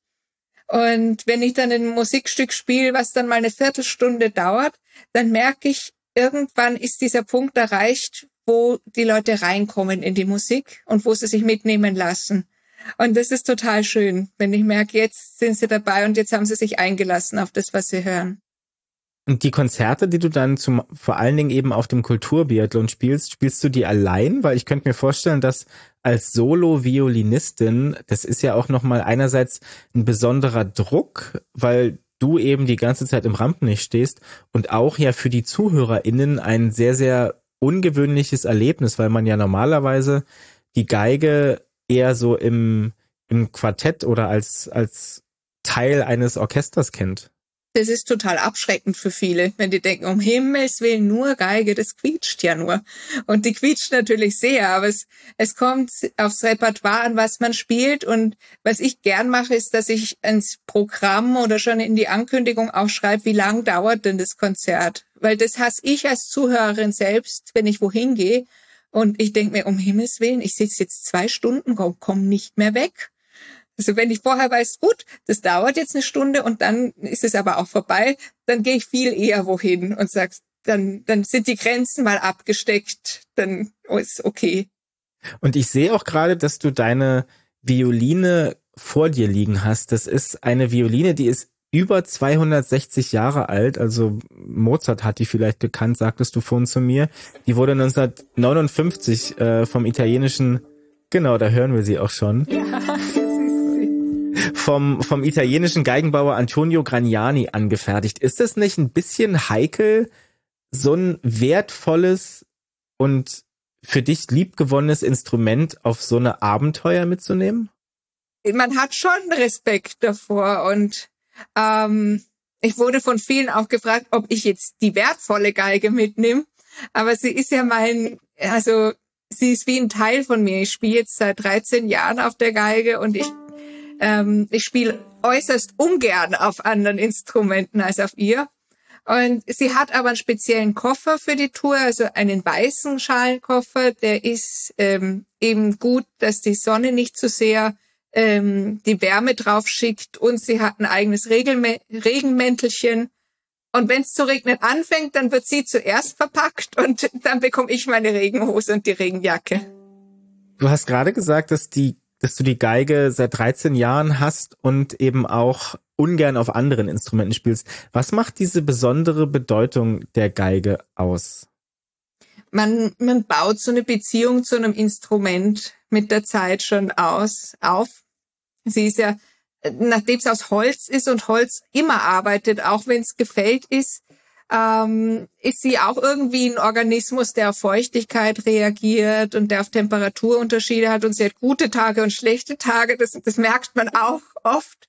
Und wenn ich dann ein Musikstück spiele, was dann mal eine Viertelstunde dauert, dann merke ich, irgendwann ist dieser Punkt erreicht, wo die Leute reinkommen in die Musik und wo sie sich mitnehmen lassen. Und das ist total schön, wenn ich merke, jetzt sind sie dabei und jetzt haben sie sich eingelassen auf das, was sie hören. Und die Konzerte, die du dann vor allen Dingen eben auf dem Kulturbiathlon spielst du die allein? Weil ich könnte mir vorstellen, dass als Solo-Violinistin, das ist ja auch nochmal einerseits ein besonderer Druck, weil du eben die ganze Zeit im Rampenlicht stehst und auch ja für die ZuhörerInnen ein sehr, sehr ungewöhnliches Erlebnis, weil man ja normalerweise die Geige eher so im Quartett oder als Teil eines Orchesters kennt. Das ist total abschreckend für viele, wenn die denken, um Himmels Willen nur Geige, das quietscht ja nur. Und die quietscht natürlich sehr, aber es kommt aufs Repertoire an, was man spielt. Und was ich gern mache, ist, dass ich ins Programm oder schon in die Ankündigung auch schreibe, wie lang dauert denn das Konzert? Weil das hasse ich als Zuhörerin selbst, wenn ich wohin gehe. Und ich denke mir, um Himmels Willen, ich sitze jetzt 2 Stunden, komm nicht mehr weg. Also wenn ich vorher weiß, gut, das dauert jetzt 1 Stunde und dann ist es aber auch vorbei, dann gehe ich viel eher wohin und sag, dann sind die Grenzen mal abgesteckt, dann ist okay. Und ich sehe auch gerade, dass du deine Violine vor dir liegen hast. Das ist eine Violine, die ist über 260 Jahre alt, also Mozart hat die vielleicht gekannt, sagtest du vorhin zu mir. Die wurde 1959 vom italienischen, genau, da hören wir sie auch schon. Ja. Vom italienischen Geigenbauer Antonio Gragnani angefertigt. Ist das nicht ein bisschen heikel, so ein wertvolles und für dich liebgewonnenes Instrument auf so eine Abenteuer mitzunehmen? Man hat schon Respekt davor und ich wurde von vielen auch gefragt, ob ich jetzt die wertvolle Geige mitnehme, aber sie ist ja sie ist wie ein Teil von mir. Ich spiele jetzt seit 13 Jahren auf der Geige und ich spiele äußerst ungern auf anderen Instrumenten als auf ihr. Und sie hat aber einen speziellen Koffer für die Tour, also einen weißen Schalenkoffer, der ist eben gut, dass die Sonne nicht zu sehr die Wärme drauf schickt und sie hat ein eigenes Regenmäntelchen. Und wenn es zu regnen anfängt, dann wird sie zuerst verpackt und dann bekomme ich meine Regenhose und die Regenjacke. Du hast gerade gesagt, dass die dass du die Geige seit 13 Jahren hast und eben auch ungern auf anderen Instrumenten spielst. Was macht diese besondere Bedeutung der Geige aus? Man baut so eine Beziehung zu einem Instrument mit der Zeit schon auf. Sie ist ja, nachdem es aus Holz ist und Holz immer arbeitet, auch wenn es gefällt ist sie auch irgendwie ein Organismus, der auf Feuchtigkeit reagiert und der auf Temperaturunterschiede hat, und sie hat gute Tage und schlechte Tage, das merkt man auch oft.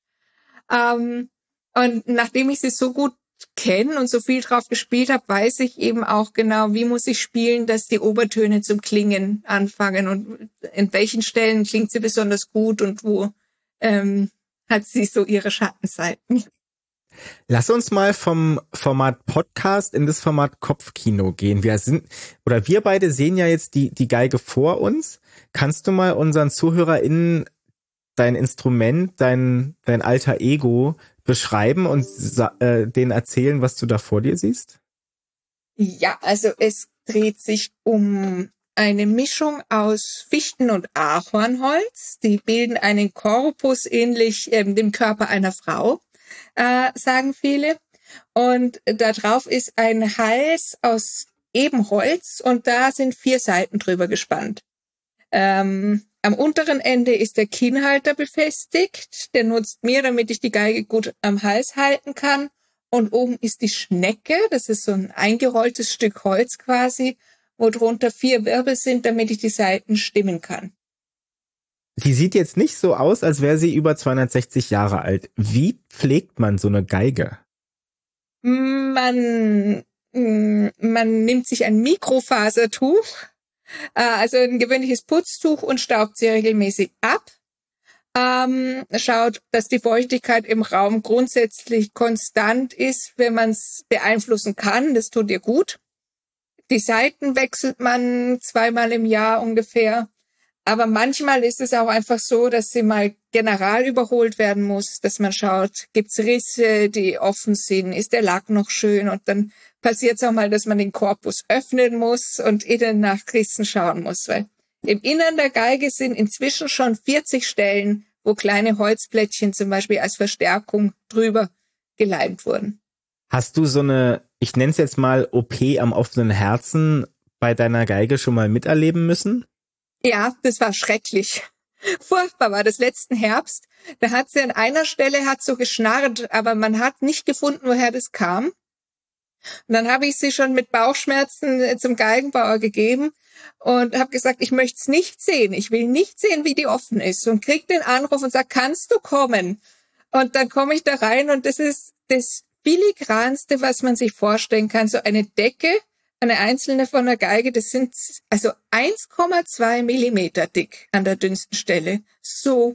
Und nachdem ich sie so gut kenne und so viel drauf gespielt habe, weiß ich eben auch genau, wie muss ich spielen, dass die Obertöne zum Klingen anfangen und in welchen Stellen klingt sie besonders gut und wo hat sie so ihre Schattenseiten. Lass uns mal vom Format Podcast in das Format Kopfkino gehen. Wir beide sehen ja jetzt die Geige vor uns. Kannst du mal unseren ZuhörerInnen dein Instrument, dein alter Ego beschreiben und denen erzählen, was du da vor dir siehst? Ja, also es dreht sich um eine Mischung aus Fichten- und Ahornholz. Die bilden einen Korpus ähnlich dem Körper einer Frau. Sagen viele. Und da drauf ist ein Hals aus Ebenholz und da sind 4 Saiten drüber gespannt. Am unteren Ende ist der Kinnhalter befestigt. Der nutzt mir, damit ich die Geige gut am Hals halten kann. Und oben ist die Schnecke. Das ist so ein eingerolltes Stück Holz quasi, wo drunter 4 Wirbel sind, damit ich die Saiten stimmen kann. Die sieht jetzt nicht so aus, als wäre sie über 260 Jahre alt. Wie pflegt man so eine Geige? Man nimmt sich ein Mikrofasertuch, also ein gewöhnliches Putztuch, und staubt sie regelmäßig ab. Schaut, dass die Feuchtigkeit im Raum grundsätzlich konstant ist, wenn man es beeinflussen kann. Das tut ihr gut. Die Saiten wechselt man 2-mal im Jahr ungefähr. Aber manchmal ist es auch einfach so, dass sie mal general überholt werden muss, dass man schaut, gibt's Risse, die offen sind, ist der Lack noch schön, und dann passiert es auch mal, dass man den Korpus öffnen muss und innen nach Rissen schauen muss, weil im Innern der Geige sind inzwischen schon 40 Stellen, wo kleine Holzplättchen zum Beispiel als Verstärkung drüber geleimt wurden. Hast du so eine, ich nenne es jetzt mal OP am offenen Herzen, bei deiner Geige schon mal miterleben müssen? Ja, das war schrecklich. Furchtbar war das letzten Herbst. Da hat sie an einer Stelle hat so geschnarrt, aber man hat nicht gefunden, woher das kam. Und dann habe ich sie schon mit Bauchschmerzen zum Geigenbauer gegeben und habe gesagt, ich möchte es nicht sehen. Ich will nicht sehen, wie die offen ist. Und krieg den Anruf und sag, kannst du kommen? Und dann komme ich da rein und das ist das Filigranste, was man sich vorstellen kann. So eine Decke, eine einzelne von der Geige, das sind also 1,2 Millimeter dick an der dünnsten Stelle. So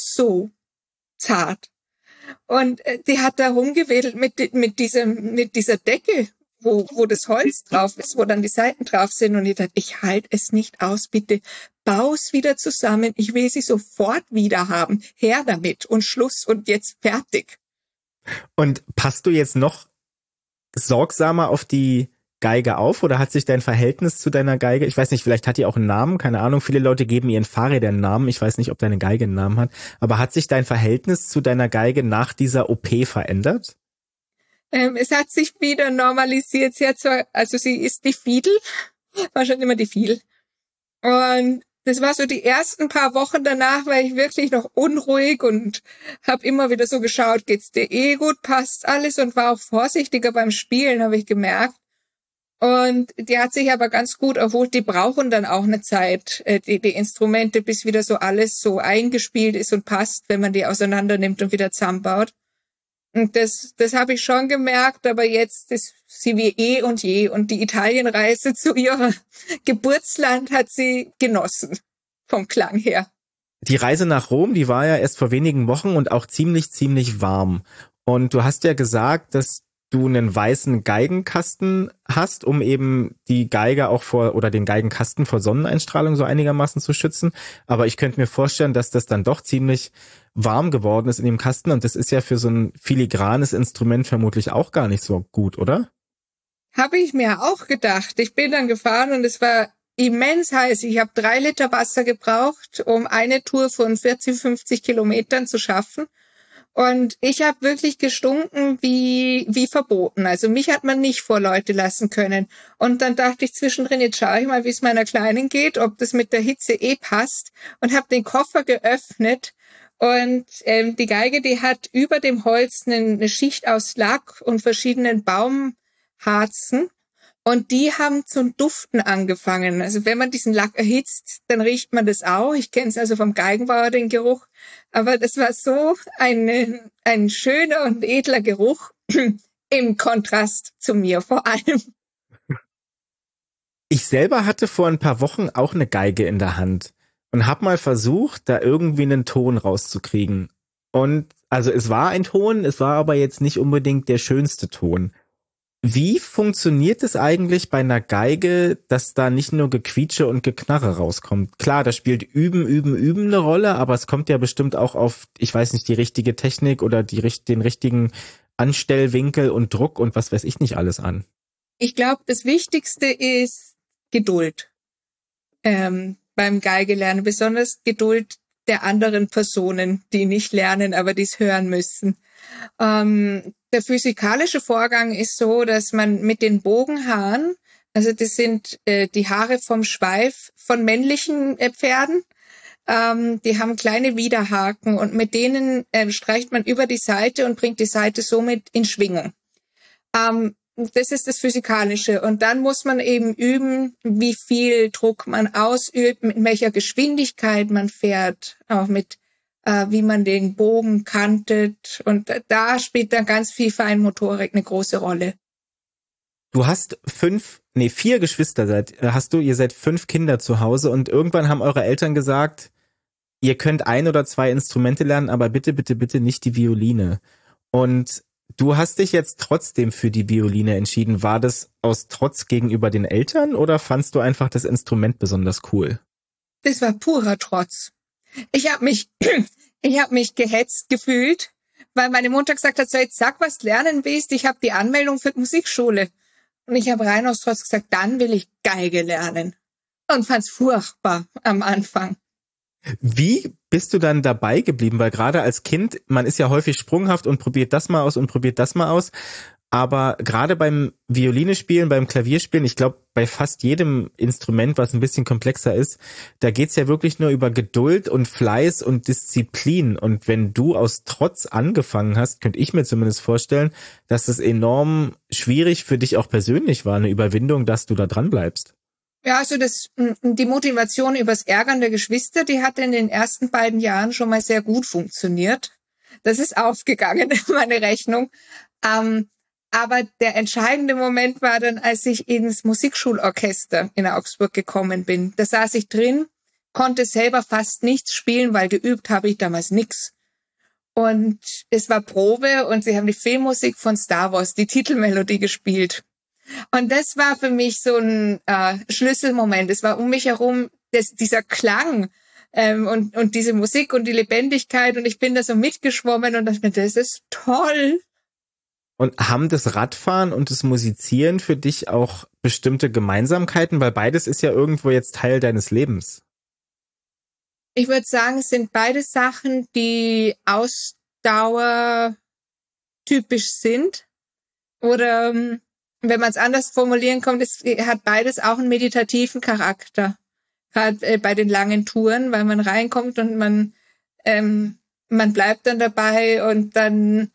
zart. Und die hat da rumgewedelt mit dieser Decke, wo das Holz drauf ist, wo dann die Seiten drauf sind. Und ich dachte, ich halte es nicht aus, bitte bau's wieder zusammen. Ich will sie sofort wieder haben. Her damit und Schluss und jetzt fertig. Und passt du jetzt noch sorgsamer auf die Geige auf, oder hat sich dein Verhältnis zu deiner Geige, ich weiß nicht, vielleicht hat die auch einen Namen, keine Ahnung, viele Leute geben ihren Fahrrädern einen Namen, ich weiß nicht, ob deine Geige einen Namen hat, aber hat sich dein Verhältnis zu deiner Geige nach dieser OP verändert? Es hat sich wieder normalisiert, sie ist die Fiedel, war schon immer die Fiedel. Und das war so die ersten paar Wochen danach, war ich wirklich noch unruhig und habe immer wieder so geschaut, geht's dir gut, passt alles, und war auch vorsichtiger beim Spielen, habe ich gemerkt. Und die hat sich aber ganz gut erholt. Die brauchen dann auch eine Zeit, die Instrumente, bis wieder so alles so eingespielt ist und passt, wenn man die auseinander nimmt und wieder zusammenbaut. Und das habe ich schon gemerkt, aber jetzt ist sie wie eh und je. Und die Italienreise zu ihrem Geburtsland hat sie genossen, vom Klang her. Die Reise nach Rom, die war ja erst vor wenigen Wochen und auch ziemlich warm. Und du hast ja gesagt, dass du einen weißen Geigenkasten hast, um eben die Geige auch den Geigenkasten vor Sonneneinstrahlung so einigermaßen zu schützen. Aber ich könnte mir vorstellen, dass das dann doch ziemlich warm geworden ist in dem Kasten, und das ist ja für so ein filigranes Instrument vermutlich auch gar nicht so gut, oder? Habe ich mir auch gedacht. Ich bin dann gefahren und es war immens heiß. Ich habe 3 Liter Wasser gebraucht, um eine Tour von 40, 50 Kilometern zu schaffen. Und ich habe wirklich gestunken wie verboten. Also mich hat man nicht vor Leute lassen können. Und dann dachte ich zwischendrin, jetzt schaue ich mal, wie es meiner Kleinen geht, ob das mit der Hitze passt. Und habe den Koffer geöffnet. Und die Geige, die hat über dem Holz eine Schicht aus Lack und verschiedenen Baumharzen. Und die haben zum Duften angefangen. Also wenn man diesen Lack erhitzt, dann riecht man das auch. Ich kenne es also vom Geigenbauer, den Geruch. Aber das war so ein schöner und edler Geruch im Kontrast zu mir vor allem. Ich selber hatte vor ein paar Wochen auch eine Geige in der Hand und habe mal versucht, da irgendwie einen Ton rauszukriegen. Und also es war ein Ton, es war aber jetzt nicht unbedingt der schönste Ton. Wie funktioniert es eigentlich bei einer Geige, dass da nicht nur Gequietsche und Geknarre rauskommt? Klar, da spielt Üben eine Rolle, aber es kommt ja bestimmt auch auf, ich weiß nicht, die richtige Technik oder den richtigen Anstellwinkel und Druck und was weiß ich nicht alles an. Ich glaube, das Wichtigste ist Geduld beim Geigelernen, besonders Geduld der anderen Personen, die nicht lernen, aber die es hören müssen. Der physikalische Vorgang ist so, dass man mit den Bogenhaaren, also das sind die Haare vom Schweif von männlichen Pferden, die haben kleine Widerhaken und mit denen streicht man über die Seite und bringt die Seite somit in Schwingung. Das ist das Physikalische. Und dann muss man eben üben, wie viel Druck man ausübt, mit welcher Geschwindigkeit man fährt, auch mit wie man den Bogen kantet. Und da spielt dann ganz viel Feinmotorik eine große Rolle. Du hast 4 Geschwister ihr seid 5 Kinder zu Hause und irgendwann haben eure Eltern gesagt, ihr könnt 1 oder 2 Instrumente lernen, aber bitte, bitte, bitte nicht die Violine. Und du hast dich jetzt trotzdem für die Violine entschieden. War das aus Trotz gegenüber den Eltern oder fandst du einfach das Instrument besonders cool? Das war purer Trotz. Ich habe mich gehetzt gefühlt, weil meine Mutter gesagt hat, so jetzt sag, was lernen willst. Ich habe die Anmeldung für die Musikschule. Und ich habe rein aus Trotz gesagt, dann will ich Geige lernen. Und fand's furchtbar am Anfang. Wie bist du dann dabei geblieben? Weil gerade als Kind, man ist ja häufig sprunghaft und probiert das mal aus und probiert das mal aus. Aber gerade beim Violine spielen, beim Klavierspielen, ich glaube, bei fast jedem Instrument, was ein bisschen komplexer ist, da geht's ja wirklich nur über Geduld und Fleiß und Disziplin. Und wenn du aus Trotz angefangen hast, könnte ich mir zumindest vorstellen, dass es enorm schwierig für dich auch persönlich war, eine Überwindung, dass du da dran bleibst. Ja, also die Motivation übers Ärgern der Geschwister, die hat in den ersten beiden Jahren schon mal sehr gut funktioniert. Das ist aufgegangen, meine Rechnung. Aber der entscheidende Moment war dann, als ich ins Musikschulorchester in Augsburg gekommen bin. Da saß ich drin, konnte selber fast nichts spielen, weil geübt habe ich damals nix. Und es war Probe und sie haben die Filmmusik von Star Wars, die Titelmelodie gespielt. Und das war für mich so ein Schlüsselmoment. Es war um mich herum dieser Klang und diese Musik und die Lebendigkeit. Und ich bin da so mitgeschwommen und dachte mir, das ist toll. Und haben das Radfahren und das Musizieren für dich auch bestimmte Gemeinsamkeiten? Weil beides ist ja irgendwo jetzt Teil deines Lebens. Ich würde sagen, es sind beide Sachen, die ausdauertypisch sind. Oder wenn man es anders formulieren kann, es hat beides auch einen meditativen Charakter. Gerade bei den langen Touren, weil man reinkommt und man bleibt dann dabei und dann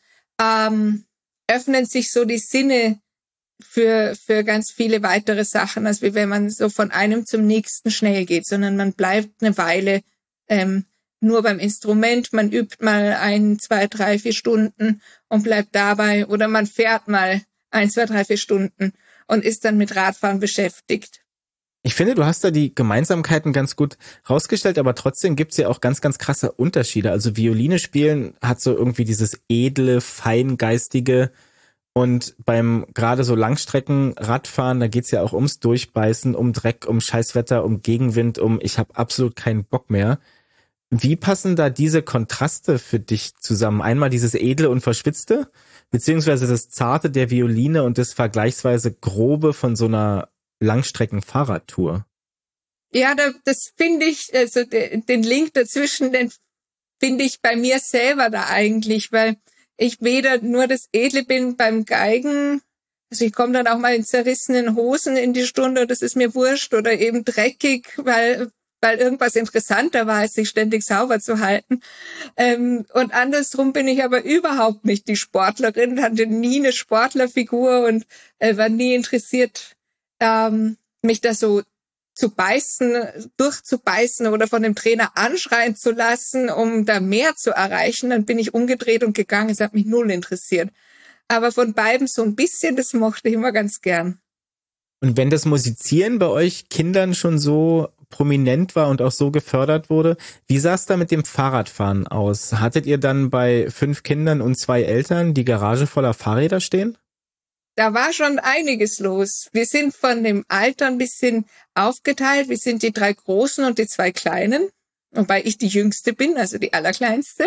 öffnen sich so die Sinne für ganz viele weitere Sachen, als wie wenn man so von einem zum nächsten schnell geht, sondern man bleibt eine Weile nur beim Instrument, man übt mal 1, 2, 3, 4 Stunden und bleibt dabei oder man fährt mal 1, 2, 3, 4 Stunden und ist dann mit Radfahren beschäftigt. Ich finde, du hast da die Gemeinsamkeiten ganz gut rausgestellt, aber trotzdem gibt's ja auch ganz, ganz krasse Unterschiede. Also Violine spielen hat so irgendwie dieses edle, feingeistige und beim gerade so Langstrecken-Radfahren, da geht's ja auch ums Durchbeißen, um Dreck, um Scheißwetter, um Gegenwind, ich habe absolut keinen Bock mehr. Wie passen da diese Kontraste für dich zusammen? Einmal dieses edle und verschwitzte, beziehungsweise das zarte der Violine und das vergleichsweise grobe von so einer Langstrecken-Fahrradtour. Ja, das finde ich, also den Link dazwischen, den finde ich bei mir selber da eigentlich, weil ich weder nur das Edle bin beim Geigen, also ich komme dann auch mal in zerrissenen Hosen in die Stunde, das ist mir wurscht, oder eben dreckig, weil irgendwas interessanter war, als sich ständig sauber zu halten. Und andersrum bin ich aber überhaupt nicht die Sportlerin, hatte nie eine Sportlerfigur und war nie interessiert, mich da so zu beißen, durchzubeißen oder von dem Trainer anschreien zu lassen, um da mehr zu erreichen. Dann bin ich umgedreht und gegangen. Es hat mich null interessiert. Aber von beiden so ein bisschen, das mochte ich immer ganz gern. Und wenn das Musizieren bei euch Kindern schon so prominent war und auch so gefördert wurde, wie sah es da mit dem Fahrradfahren aus? Hattet ihr dann bei 5 Kindern und 2 Eltern die Garage voller Fahrräder stehen? Da war schon einiges los. Wir sind von dem Alter ein bisschen aufgeteilt. Wir sind die 3 Großen und die 2 Kleinen, wobei ich die Jüngste bin, also die Allerkleinste.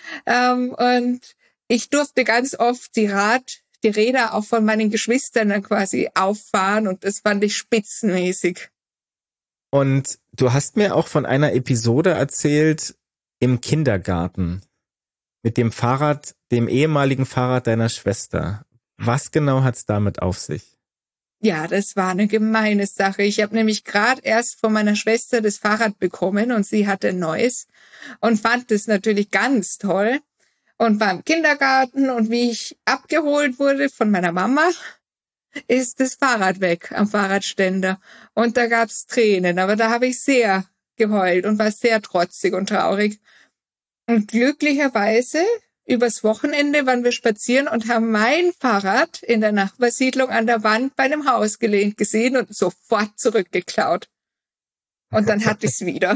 Und ich durfte ganz oft die Räder auch von meinen Geschwistern dann quasi auffahren und das fand ich spitzenmäßig. Und du hast mir auch von einer Episode erzählt im Kindergarten mit dem Fahrrad, dem ehemaligen Fahrrad deiner Schwester. Was genau hat's damit auf sich? Ja, das war eine gemeine Sache. Ich habe nämlich gerade erst von meiner Schwester das Fahrrad bekommen und sie hatte ein neues und fand das natürlich ganz toll und war im Kindergarten und wie ich abgeholt wurde von meiner Mama, ist das Fahrrad weg am Fahrradständer und da gab's Tränen, aber da habe ich sehr geheult und war sehr trotzig und traurig. Und glücklicherweise übers Wochenende waren wir spazieren und haben mein Fahrrad in der Nachbarsiedlung an der Wand bei einem Haus gelehnt gesehen und sofort zurückgeklaut. Und dann hatte ich's wieder.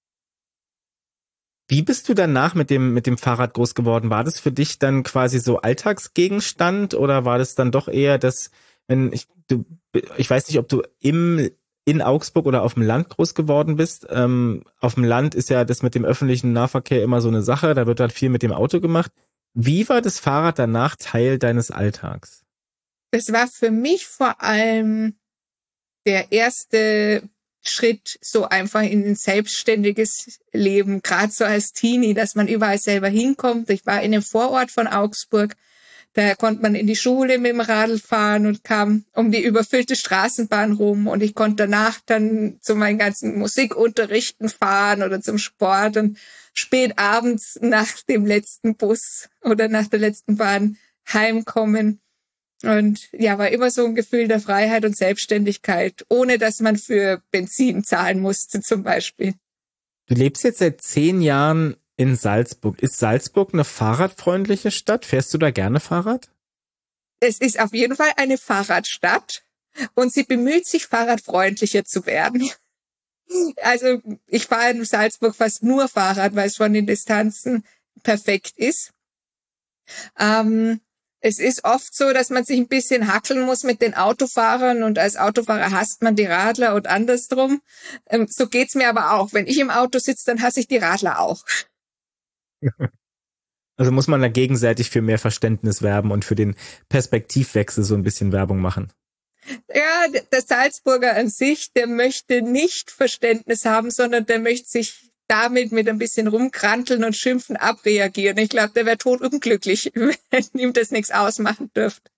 Wie bist du danach mit dem Fahrrad groß geworden? War das für dich dann quasi so Alltagsgegenstand oder war das dann doch eher das, ich weiß nicht, ob du in Augsburg oder auf dem Land groß geworden bist. Auf dem Land ist ja das mit dem öffentlichen Nahverkehr immer so eine Sache, da wird halt viel mit dem Auto gemacht. Wie war das Fahrrad danach Teil deines Alltags? Das war für mich vor allem der erste Schritt so einfach in ein selbstständiges Leben, gerade so als Teenie, dass man überall selber hinkommt. Ich war in einem Vorort von Augsburg, da konnte man in die Schule mit dem Radl fahren und kam um die überfüllte Straßenbahn rum und ich konnte danach dann zu meinen ganzen Musikunterrichten fahren oder zum Sport und spät abends nach dem letzten Bus oder nach der letzten Bahn heimkommen. Und ja, war immer so ein Gefühl der Freiheit und Selbstständigkeit, ohne dass man für Benzin zahlen musste zum Beispiel. Du lebst jetzt seit 10 Jahren in Salzburg. Ist Salzburg eine fahrradfreundliche Stadt? Fährst du da gerne Fahrrad? Es ist auf jeden Fall eine Fahrradstadt und sie bemüht sich, fahrradfreundlicher zu werden. Also ich fahre in Salzburg fast nur Fahrrad, weil es von den Distanzen perfekt ist. Es ist oft so, dass man sich ein bisschen hackeln muss mit den Autofahrern und als Autofahrer hasst man die Radler und andersrum. So geht's mir aber auch. Wenn ich im Auto sitze, dann hasse ich die Radler auch. Also muss man da gegenseitig für mehr Verständnis werben und für den Perspektivwechsel so ein bisschen Werbung machen. Ja, der Salzburger an sich, der möchte nicht Verständnis haben, sondern der möchte sich damit mit ein bisschen rumkranteln und schimpfen abreagieren. Ich glaube, der wäre totunglücklich, wenn ihm das nichts ausmachen dürfte.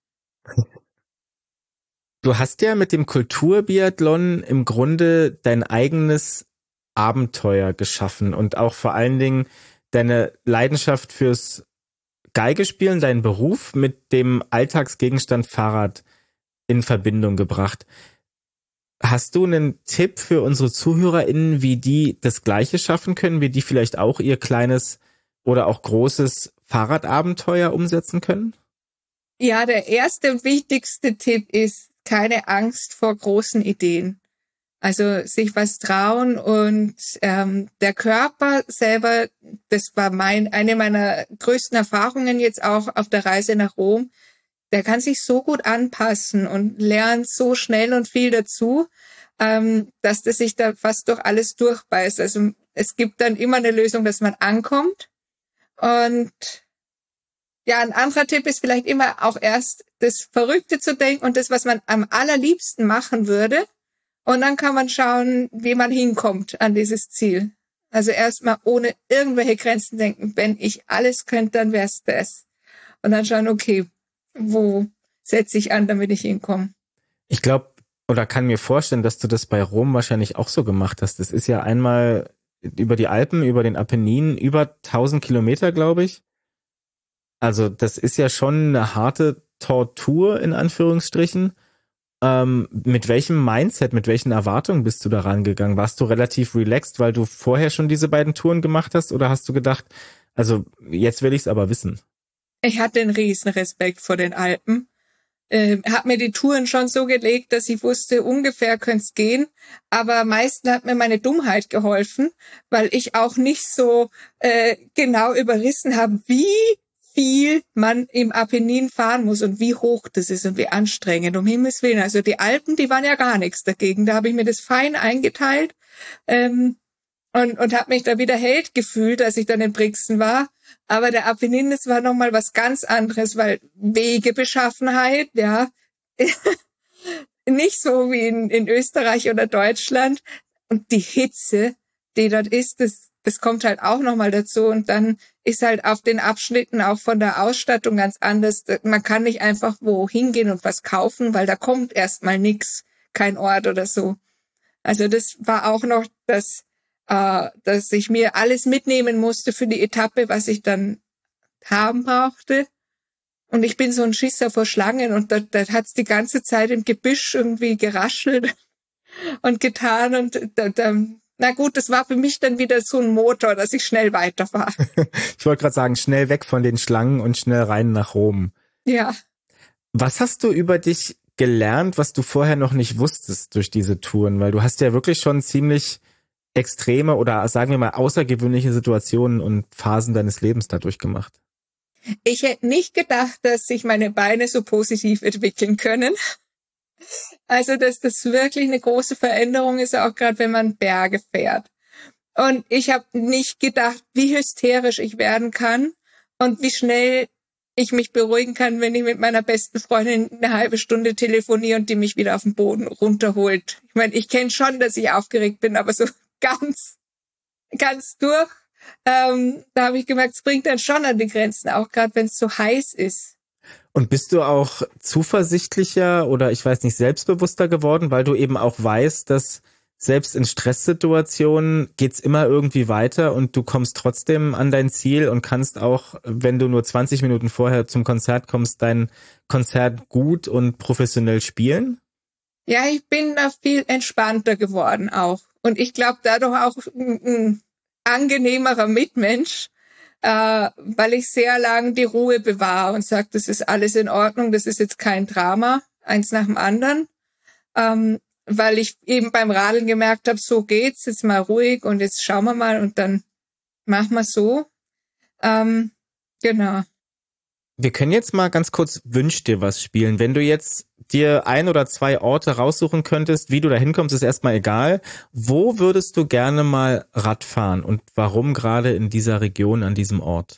Du hast ja mit dem Kulturbiathlon im Grunde dein eigenes Abenteuer geschaffen und auch vor allen Dingen deine Leidenschaft fürs Geigespielen, deinen Beruf mit dem Alltagsgegenstand Fahrrad in Verbindung gebracht. Hast du einen Tipp für unsere ZuhörerInnen, wie die das Gleiche schaffen können, wie die vielleicht auch ihr kleines oder auch großes Fahrradabenteuer umsetzen können? Ja, der erste und wichtigste Tipp ist, keine Angst vor großen Ideen. Also sich was trauen und der Körper selber, das war eine meiner größten Erfahrungen jetzt auch auf der Reise nach Rom, der kann sich so gut anpassen und lernt so schnell und viel dazu, dass der sich da fast durch alles durchbeißt. Also es gibt dann immer eine Lösung, dass man ankommt. Und ja, ein anderer Tipp ist vielleicht immer auch erst das Verrückte zu denken und das, was man am allerliebsten machen würde. Und dann kann man schauen, wie man hinkommt an dieses Ziel. Also erstmal ohne irgendwelche Grenzen denken, wenn ich alles könnte, dann wär's das. Und dann schauen, okay, wo setze ich an, damit ich hinkomme? Ich glaube, oder kann mir vorstellen, dass du das bei Rom wahrscheinlich auch so gemacht hast. Das ist ja einmal über die Alpen, über den Apennin, über 1000 Kilometer, glaube ich. Also das ist ja schon eine harte Tortur, in Anführungsstrichen. Mit welchem Mindset, mit welchen Erwartungen bist du da rangegangen? Warst du relativ relaxed, weil du vorher schon diese beiden Touren gemacht hast? Oder hast du gedacht, also jetzt will ich es aber wissen? Ich hatte einen riesen Respekt vor den Alpen. Hab mir die Touren schon so gelegt, dass ich wusste, ungefähr könnte es gehen. Aber am meisten hat mir meine Dummheit geholfen, weil ich auch nicht so genau überrissen habe, wie viel man im Apennin fahren muss und wie hoch das ist und wie anstrengend, um Himmels Willen. Also die Alpen, die waren ja gar nichts dagegen. Da habe ich mir das fein eingeteilt und habe mich da wieder Held gefühlt, als ich dann in Brixen war. Aber der Apennin, das war nochmal was ganz anderes, weil Wegebeschaffenheit, ja, nicht so wie in Österreich oder Deutschland. Und die Hitze, die dort ist, das kommt halt auch nochmal dazu. Und dann ist halt auf den Abschnitten auch von der Ausstattung ganz anders. Man kann nicht einfach wo hingehen und was kaufen, weil da kommt erstmal nix, kein Ort oder so. Also das war auch noch dass ich mir alles mitnehmen musste für die Etappe, was ich dann haben brauchte. Und ich bin so ein Schisser vor Schlangen und da hat's die ganze Zeit im Gebüsch irgendwie geraschelt und getan und na gut, das war für mich dann wieder so ein Motor, dass ich schnell weiter war. Ich wollte gerade sagen, schnell weg von den Schlangen und schnell rein nach Rom. Ja. Was hast du über dich gelernt, was du vorher noch nicht wusstest durch diese Touren? Weil du hast ja wirklich schon ziemlich extreme oder sagen wir mal außergewöhnliche Situationen und Phasen deines Lebens dadurch gemacht. Ich hätte nicht gedacht, dass sich meine Beine so positiv entwickeln können. Also, dass das wirklich eine große Veränderung ist, auch gerade wenn man Berge fährt. Und ich habe nicht gedacht, wie hysterisch ich werden kann und wie schnell ich mich beruhigen kann, wenn ich mit meiner besten Freundin eine halbe Stunde telefoniere und die mich wieder auf den Boden runterholt. Ich meine, ich kenne schon, dass ich aufgeregt bin, aber so ganz durch. Da habe ich gemerkt, es bringt dann schon an die Grenzen, auch gerade wenn es so heiß ist. Und bist du auch zuversichtlicher oder ich weiß nicht, selbstbewusster geworden, weil du eben auch weißt, dass selbst in Stresssituationen geht's immer irgendwie weiter und du kommst trotzdem an dein Ziel und kannst auch, wenn du nur 20 Minuten vorher zum Konzert kommst, dein Konzert gut und professionell spielen? Ja, ich bin da viel entspannter geworden auch. Und ich glaube dadurch auch ein angenehmerer Mitmensch, weil ich sehr lang die Ruhe bewahre und sage, das ist alles in Ordnung, das ist jetzt kein Drama, eins nach dem anderen. Weil ich eben beim Radeln gemerkt habe, so geht's, jetzt mal ruhig und jetzt schauen wir mal und dann machen wir so. Genau. Wir können jetzt mal ganz kurz Wünsch dir was spielen. Wenn du jetzt dir 1 oder 2 Orte raussuchen könntest, wie du da hinkommst, ist erstmal egal. Wo würdest du gerne mal Rad fahren und warum gerade in dieser Region, an diesem Ort?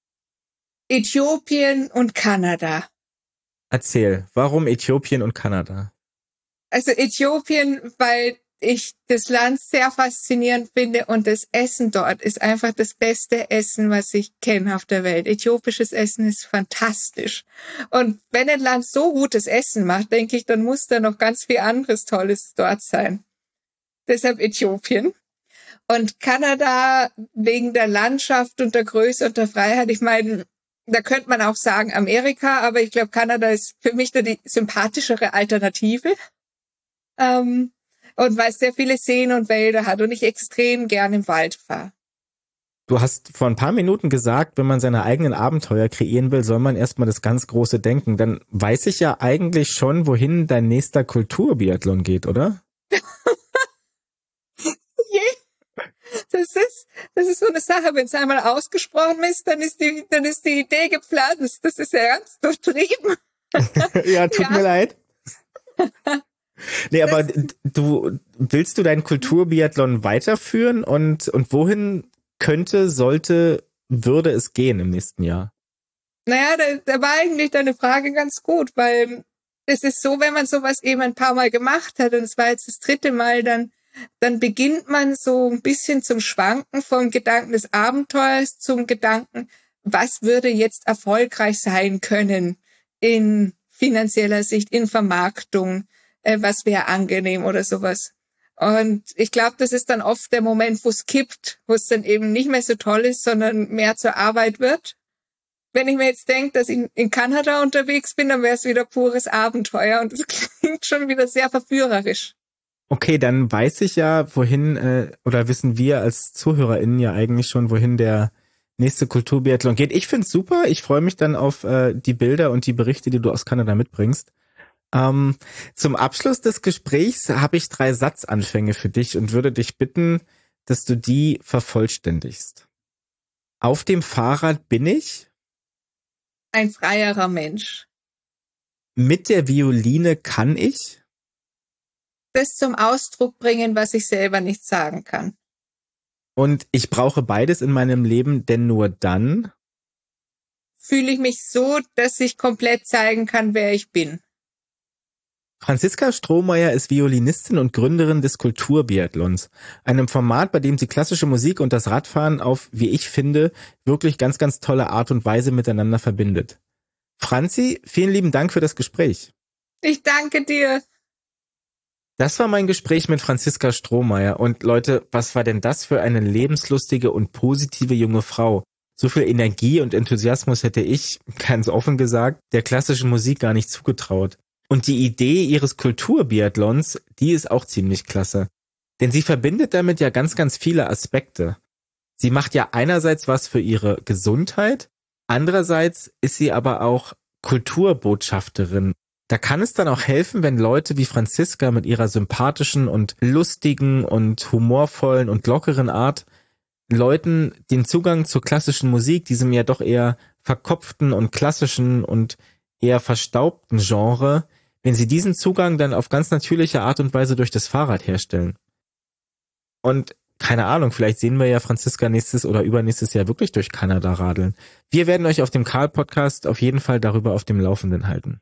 Äthiopien und Kanada. Erzähl, warum Äthiopien und Kanada? Also Äthiopien, weil ich das Land sehr faszinierend finde und das Essen dort ist einfach das beste Essen, was ich kenne auf der Welt. Äthiopisches Essen ist fantastisch. Und wenn ein Land so gutes Essen macht, denke ich, dann muss da noch ganz viel anderes Tolles dort sein. Deshalb Äthiopien. Und Kanada wegen der Landschaft und der Größe und der Freiheit. Ich meine, da könnte man auch sagen Amerika, aber ich glaube, Kanada ist für mich da die sympathischere Alternative. Und weil es sehr viele Seen und Wälder hat und ich extrem gern im Wald fahre. Du hast vor ein paar Minuten gesagt, wenn man seine eigenen Abenteuer kreieren will, soll man erstmal das ganz Große denken. Dann weiß ich ja eigentlich schon, wohin dein nächster Kulturbiathlon geht, oder? Das ist so eine Sache, wenn es einmal ausgesprochen ist, dann ist die Idee gepflanzt. Das ist ja ganz durchtrieben. Ja, tut mir leid. Nee, aber willst du deinen Kulturbiathlon weiterführen und wohin würde es gehen im nächsten Jahr? Naja, da war eigentlich deine Frage ganz gut, weil es ist so, wenn man sowas eben ein paar Mal gemacht hat, und es war jetzt das 3. Mal, dann beginnt man so ein bisschen zum Schwanken vom Gedanken des Abenteuers zum Gedanken, was würde jetzt erfolgreich sein können in finanzieller Sicht, in Vermarktung, was wäre angenehm oder sowas. Und ich glaube, das ist dann oft der Moment, wo es kippt, wo es dann eben nicht mehr so toll ist, sondern mehr zur Arbeit wird. Wenn ich mir jetzt denke, dass ich in Kanada unterwegs bin, dann wäre es wieder pures Abenteuer und das klingt schon wieder sehr verführerisch. Okay, dann weiß ich ja, wohin, oder wissen wir als ZuhörerInnen ja eigentlich schon, wohin der nächste Kulturbiathlon geht. Ich find's super, ich freue mich dann auf die Bilder und die Berichte, die du aus Kanada mitbringst. Zum Abschluss des Gesprächs habe ich 3 Satzanfänge für dich und würde dich bitten, dass du die vervollständigst. Auf dem Fahrrad bin ich ein freierer Mensch. Mit der Violine kann ich das zum Ausdruck bringen, was ich selber nicht sagen kann. Und ich brauche beides in meinem Leben, denn nur dann fühle ich mich so, dass ich komplett zeigen kann, wer ich bin. Franziska Strohmeier ist Violinistin und Gründerin des Kulturbiathlons, einem Format, bei dem sie klassische Musik und das Radfahren auf, wie ich finde, wirklich ganz, ganz tolle Art und Weise miteinander verbindet. Franzi, vielen lieben Dank für das Gespräch. Ich danke dir. Das war mein Gespräch mit Franziska Strohmeier. Und Leute, was war denn das für eine lebenslustige und positive junge Frau? So viel Energie und Enthusiasmus hätte ich, ganz offen gesagt, der klassischen Musik gar nicht zugetraut. Und die Idee ihres Kulturbiathlons, die ist auch ziemlich klasse. Denn sie verbindet damit ja ganz, ganz viele Aspekte. Sie macht ja einerseits was für ihre Gesundheit, andererseits ist sie aber auch Kulturbotschafterin. Da kann es dann auch helfen, wenn Leute wie Franziska mit ihrer sympathischen und lustigen und humorvollen und lockeren Art Leuten den Zugang zur klassischen Musik, diesem ja doch eher verkopften und klassischen und eher verstaubten Genre, wenn sie diesen Zugang dann auf ganz natürliche Art und Weise durch das Fahrrad herstellen. Und keine Ahnung, vielleicht sehen wir ja Franziska nächstes oder übernächstes Jahr wirklich durch Kanada radeln. Wir werden euch auf dem Karl-Podcast auf jeden Fall darüber auf dem Laufenden halten.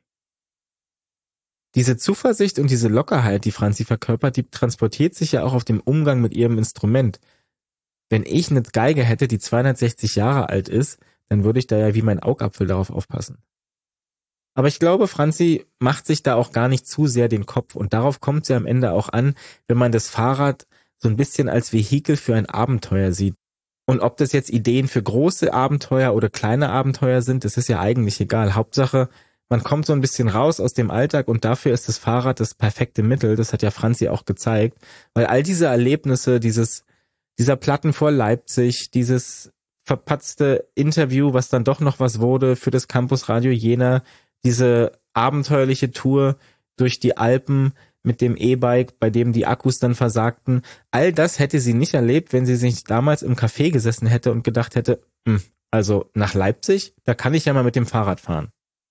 Diese Zuversicht und diese Lockerheit, die Franzi verkörpert, die transportiert sich ja auch auf dem Umgang mit ihrem Instrument. Wenn ich eine Geige hätte, die 260 Jahre alt ist, dann würde ich da ja wie mein Augapfel darauf aufpassen. Aber ich glaube, Franzi macht sich da auch gar nicht zu sehr den Kopf und darauf kommt sie am Ende auch an, wenn man das Fahrrad so ein bisschen als Vehikel für ein Abenteuer sieht. Und ob das jetzt Ideen für große Abenteuer oder kleine Abenteuer sind, das ist ja eigentlich egal. Hauptsache, man kommt so ein bisschen raus aus dem Alltag und dafür ist das Fahrrad das perfekte Mittel. Das hat ja Franzi auch gezeigt, weil all diese Erlebnisse, dieser Platten vor Leipzig, dieses verpatzte Interview, was dann doch noch was wurde für das Campus Radio Jena, diese abenteuerliche Tour durch die Alpen mit dem E-Bike, bei dem die Akkus dann versagten, all das hätte sie nicht erlebt, wenn sie sich damals im Café gesessen hätte und gedacht hätte, also nach Leipzig, da kann ich ja mal mit dem Fahrrad fahren.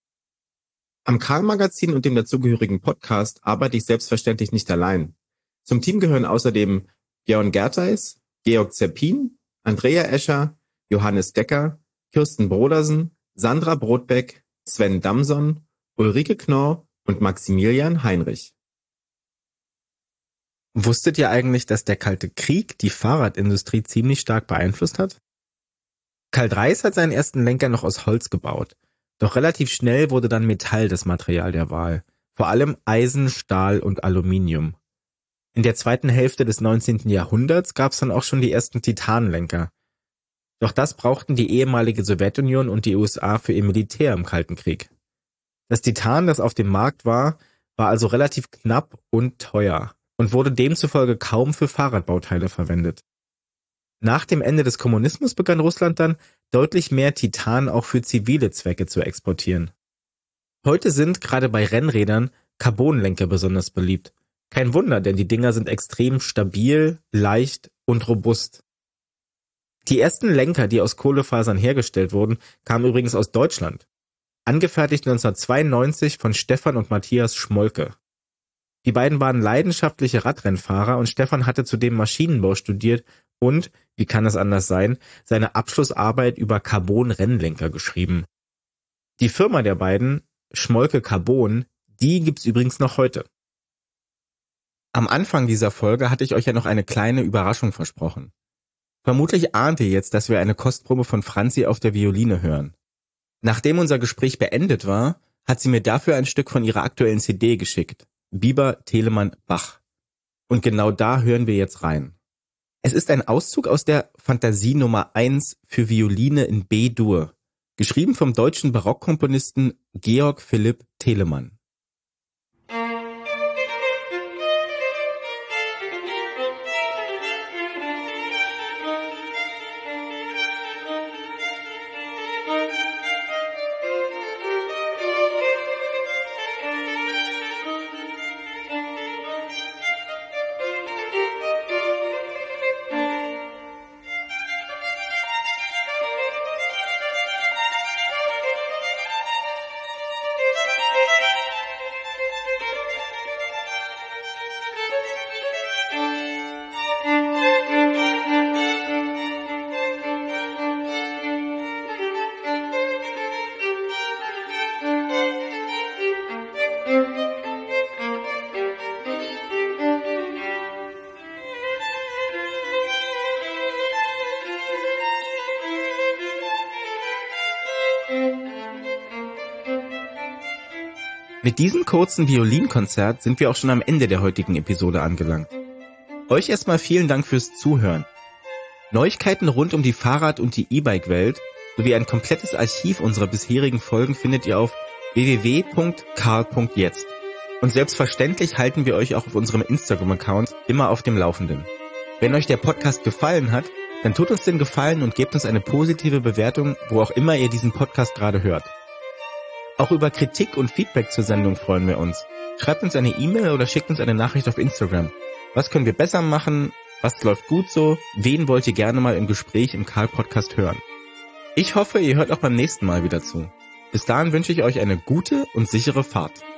Am Karl-Magazin und dem dazugehörigen Podcast arbeite ich selbstverständlich nicht allein. Zum Team gehören außerdem Björn Gertheis, Georg Zeppin, Andrea Escher, Johannes Decker, Kirsten Brodersen, Sandra Brodbeck, Sven Damson, Ulrike Knorr und Maximilian Heinrich. Wusstet ihr eigentlich, dass der Kalte Krieg die Fahrradindustrie ziemlich stark beeinflusst hat? Karl Dreis hat seinen ersten Lenker noch aus Holz gebaut. Doch relativ schnell wurde dann Metall das Material der Wahl. Vor allem Eisen, Stahl und Aluminium. In der zweiten Hälfte des 19. Jahrhunderts gab es dann auch schon die ersten Titanlenker. Doch das brauchten die ehemalige Sowjetunion und die USA für ihr Militär im Kalten Krieg. Das Titan, das auf dem Markt war also relativ knapp und teuer und wurde demzufolge kaum für Fahrradbauteile verwendet. Nach dem Ende des Kommunismus begann Russland dann, deutlich mehr Titan auch für zivile Zwecke zu exportieren. Heute sind gerade bei Rennrädern Carbonlenker besonders beliebt. Kein Wunder, denn die Dinger sind extrem stabil, leicht und robust. Die ersten Lenker, die aus Kohlefasern hergestellt wurden, kamen übrigens aus Deutschland. Angefertigt 1992 von Stefan und Matthias Schmolke. Die beiden waren leidenschaftliche Radrennfahrer und Stefan hatte zudem Maschinenbau studiert und, wie kann es anders sein, seine Abschlussarbeit über Carbon-Rennlenker geschrieben. Die Firma der beiden, Schmolke Carbon, Die gibt's übrigens noch heute. Am Anfang dieser Folge hatte ich euch ja noch eine kleine Überraschung versprochen. Vermutlich ahnt ihr jetzt, dass wir eine Kostprobe von Franzi auf der Violine hören. Nachdem unser Gespräch beendet war, hat sie mir dafür ein Stück von ihrer aktuellen CD geschickt. Bieber, Telemann, Bach. Und genau da hören wir jetzt rein. Es ist ein Auszug aus der Fantasie Nummer 1 für Violine in B-Dur, geschrieben vom deutschen Barockkomponisten Georg Philipp Telemann. Mit diesem kurzen Violinkonzert sind wir auch schon am Ende der heutigen Episode angelangt. Euch erstmal vielen Dank fürs Zuhören. Neuigkeiten rund um die Fahrrad- und die E-Bike-Welt sowie ein komplettes Archiv unserer bisherigen Folgen findet ihr auf www.karl.jetzt. Und selbstverständlich halten wir euch auch auf unserem Instagram-Account immer auf dem Laufenden. Wenn euch der Podcast gefallen hat, dann tut uns den Gefallen und gebt uns eine positive Bewertung, wo auch immer ihr diesen Podcast gerade hört. Auch über Kritik und Feedback zur Sendung freuen wir uns. Schreibt uns eine E-Mail oder schickt uns eine Nachricht auf Instagram. Was können wir besser machen? Was läuft gut so? Wen wollt ihr gerne mal im Gespräch im Karl-Podcast hören? Ich hoffe, ihr hört auch beim nächsten Mal wieder zu. Bis dahin wünsche ich euch eine gute und sichere Fahrt.